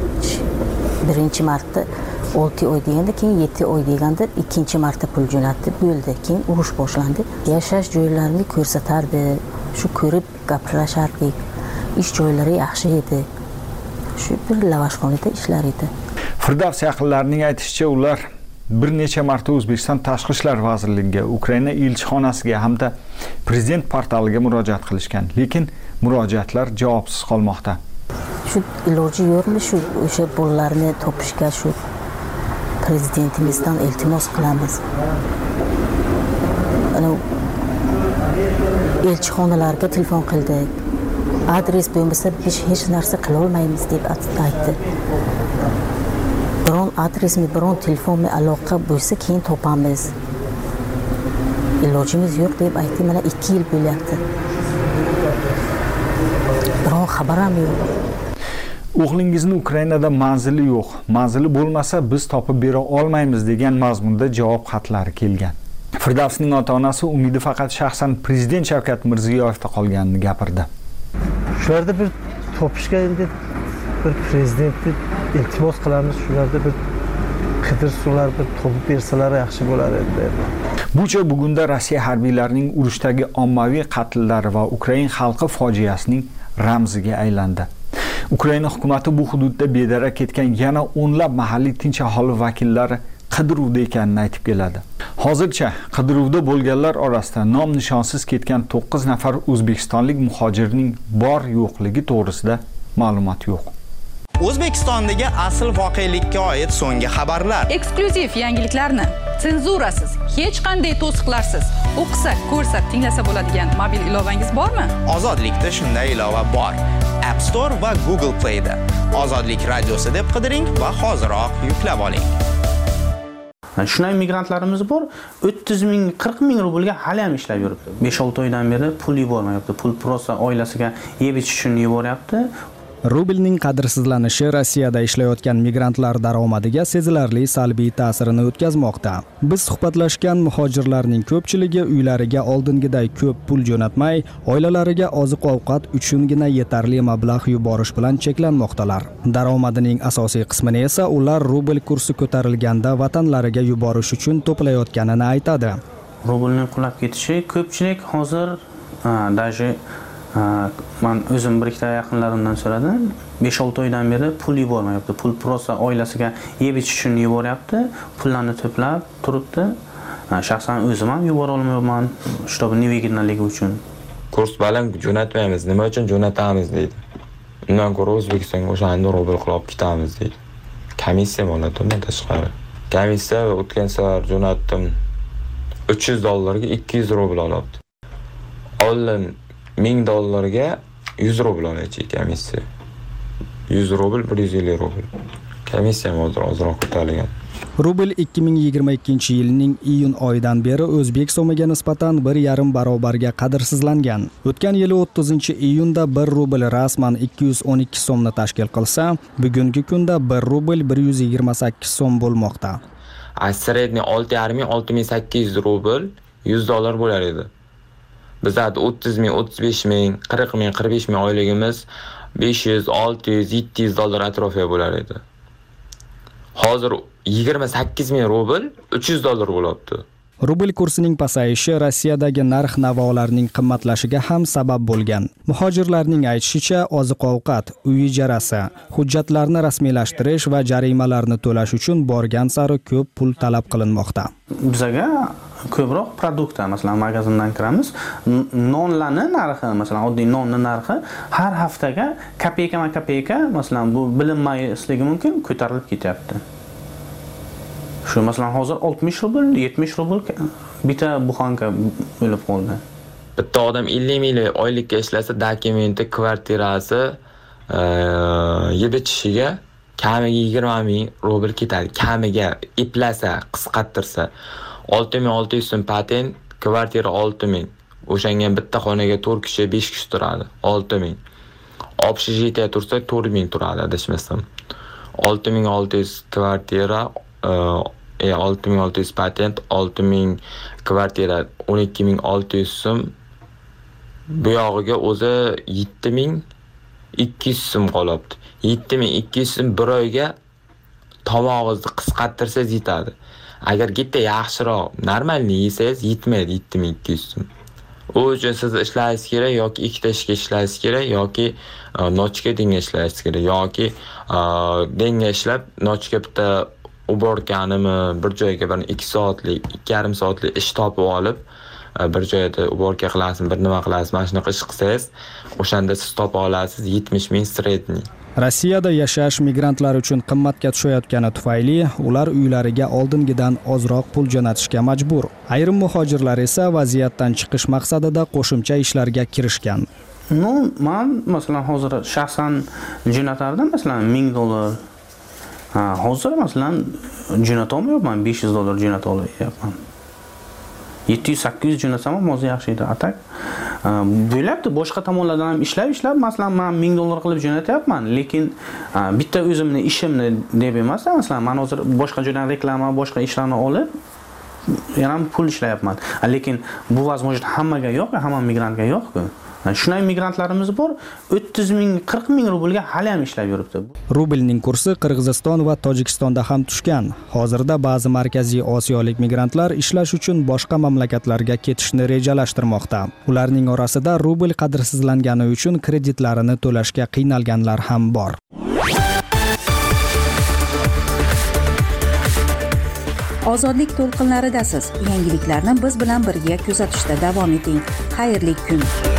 Speaker 17: 1-marta 6 oy deganda, keyin 7 oy deganda 2-marta pul jo'natdi, bo'ldi. Keyin urush boshlandi. Yashash joylarini ko'rsatardi. Shu ko'rib gaplashardik. Ish joylari yaxshi edi. Shu bir lavashxonada ishlar edi.
Speaker 11: Firdavs yaqinlarining aytishicha, ular bir necha marta O'zbekiston Tashqi ishlar vazirligiga, Ukraina elchixonasiga hamda prezident portaliga murojaat qilishgan, lekin murojaatlar javobsiz qolmoqda.
Speaker 17: Shu iloji yo'qmi, shu o'sha bolalarni topishga shu prezidentimizdan iltimos qilamiz. Ana elchixonalarga telefon qildik. Adres bo'lmasa biz hech narsa qila olmaymiz deb aytdi. Biron adresmi, biron telefonmi aloqa bo'lsa keyin topamiz. Ilojimiz yo'q deb aytdi. Mana 2 yil bo'lyapti. Biron xabar ham yo'q.
Speaker 11: O'g'lingizni Ukrainada manzili yo'q. Manzili bo'lmasa biz topib bera olmaymiz degan mazmunda javob xatlari kelgan. Firdavsning ota-onasi umidi faqat shaxsan prezident Shavkat Mirziyoyevda qolganini gapirdi.
Speaker 15: Shularda bir topishga endi bir prezidentni iltimos qilamiz, shularda bir qidiruvchilar bir topib bersalar yaxshi bo'lar edi.
Speaker 11: Bucha bugunda Rossiya harbiylarining urushdagi ommaviy qatlllari va Ukraina xalqi fojiasining ramziga aylandi. Ukraina hukumati bu hududda bedarak ketgan yana o'nlab mahalliy tinch aholi vakillari qidiruvda ekanini aytib keladi. Hozircha qidiruvda bo'lganlar orasida nom nishonsiz ketgan 9 nafar o'zbekistonlik muhojirning bor yo'qligi to'g'risida ma'lumot yo'q.
Speaker 10: O'zbekistondagi asl voqelikka oid so'nggi xabarlar.
Speaker 3: Eksklyuziv yangiliklarni senzurasiz, hech qanday to'siqlarsiz o'qisa, ko'rsa, tinglasa bo'ladigan mobil ilovangiz bormi?
Speaker 10: Ozodlikda shunday ilova bor. App Store va Google Play da. Ozodlik radiosi deb qidiring va hoziroq yuklab oling.
Speaker 8: Shunday migrantlarimiz bor, 30 ming, 40 ming rublga hali ham ishlab yuribdi. 5-6 oydan beri pul yubormayapti. Pul prosa oilasiga yeb ichish uchun yuboryapti.
Speaker 22: Rublning qadrsizlanishi Rossiyada ishlayotgan migrantlar daromadiga sezilarli salbiy ta'sirini o'tkazmoqda. Biz suhbatlashgan muhojirlarning ko'pchiligi uylariga oldingiday ko'p pul jo'natmay, oilalariga oziq-ovqat uchungina yetarli mablag' yuborish bilan cheklanmoqdalar. Daromadining asosiy qismini esa ular rubl kursi ko'tarilganda vatanlariga yuborish uchun to'playotganini aytadi.
Speaker 8: Rublning qulab ketishi ko'pchilik hozir даже men o'zim bir ikkita yaqinlarimdan so'radim. 5-6 oydan beri pul yubormayapti. Pul prosa oilasiga yeb ichish uchun yuboryapti. Pullarni to'plab turibdi. Shaxsan o'zim ham yubora olmayman, shtob nevigidnaligi uchun.
Speaker 23: Kurs baland jo'natmaymiz. Nima uchun jo'natamiz deydi. Undan ko'ra O'zbekistonga o'shanda rubl qilib ketamiz deydi. Komissiya bo'ladi undan tashqari. Komissiya o'tgan safar jo'natdim. $300 ga 200 rubl olibdi. Oldin $1000 100 rubl olacak komissiya. 100 rubl 150 rubl. Komissiya ozroq ko'tarilgan.
Speaker 22: Rubl 2022-yilning iyun oyidan beri o'zbek so'miga nisbatan 1,5 barobarga qadrsizlangan. O'tgan yili 30-iyunda 1 rubl rasman 212 so'mni tashkil qilsa, bugungi kunda 1 rubl 128 so'm bo'lmoqda.
Speaker 23: Sredniy 6,5-6800 rubl $100 bo'lar edi. Bizda 30 ming, 35 ming, 40 ming, 45 ming oyligimiz 500, 600, 700 dollar atrofida bo'lar edi. Hozir 28 ming rubl $300 bo'libdi.
Speaker 22: Rubl kursining pasayishi Rossiyadagi narx-navolarning qimmatlashiga ham sabab bo'lgan. Muhojirlarning aytishicha, oziq-ovqat, uy ijarasi, hujjatlarni rasmiylashtirish va jarimalarni to'lash uchun borgan sari ko'p pul talab qilinmoqda.
Speaker 8: Bizga ko'proq produktlar, masalan, magazindan kiramiz, nonlarni narxi, masalan, oddiy nonni narxi har haftaga kopeyka, masalan, bu bilinmasligi mumkin, ko'tarilib ketyapti. Shu masalan hozir 60 rubl, 70 rubl bitta buxanka bo'lib qoldi.
Speaker 23: Bitta odam 50 ming oylikka ishlasa, dokumenti, kvartirasi, yeb-ichishiga kamiga 20 ming rubl ketadi. Kamiga iplasa, qisqartirsa 6600 so'm patent, kvartira 6000. O'shanga bitta xonaga 4 kishi, 5 kishi turadi. 6000. Общежитие tursa 4000 turadi, adashmasam. 6600 kvartira, 6600 patent, 6000 kvartira, 12600 so'm. Bu yog'iga o'zi 7200 so'm qolibdi. 7200 so'm bir oyga tomog'ingizni qisqartirsangiz yetadi. Agar bitta yaxshiroq, normalni yesangiz yetmaydi 7200 so'm. U uchun siz ishlashingiz kerak yoki ikkita ishga ishlashingiz kerak yoki nochka denga ishlashingiz kerak yoki denga ishlab nochka bitta uborganimi bir joyga bir 2 soatlik, 2,5 soatlik ish topib olib bir joyda uborka qilasiz, bir nima qilasiz, mana shunaqa ish qilsangiz, o'shanda siz topa olasiz 70 ming sredniy.
Speaker 22: Rossiyada yashash migrantlar uchun qimmatga tushayotgani tufayli ular uylariga oldingidan ozroq pul jo'natishga majbur. Ayrim muhojirlar esa vaziyatdan chiqish maqsadida qo'shimcha ishlarga kirishgan.
Speaker 8: Men masalan hozir shaxsan jo'natardim, masalan $1000. Hozir masalan jo'nata olmayapman, $500 jo'nata olyapman. 700-800 jo'natsam ham o'zi yaxshi edi. Atak bo'lyapti, boshqa tomonlardan ham ishlab, masalan men $1000 qilib jo'natyapman, lekin bitta o'zimni ishimni deb emas, masalan men hozir boshqa joydan reklama, boshqa ishlarni olib yana pul ishlayapman. Lekin bu vaziyat hammaga yo'q, hamma migrantga yo'q-ku. Shunday migrantlarimiz bor, 30 ming, 40 ming rublga hali ham ishlab yuribdi.
Speaker 22: Rublning kursi Qirg'iziston va Tojikistonda ham tushgan. Hozirda ba'zi markaziy osiyolik migrantlar ishlash uchun boshqa mamlakatlarga ketishni rejalashtirmoqda. Ularning orasida rubl qadrsizlangani uchun kreditlarini to'lashga qiynalganlar ham bor.
Speaker 1: Ozodlik to'lqinlaridasiz. Yangiliklarni biz bilan birga kuzatishda davom eting. Xayrli kun.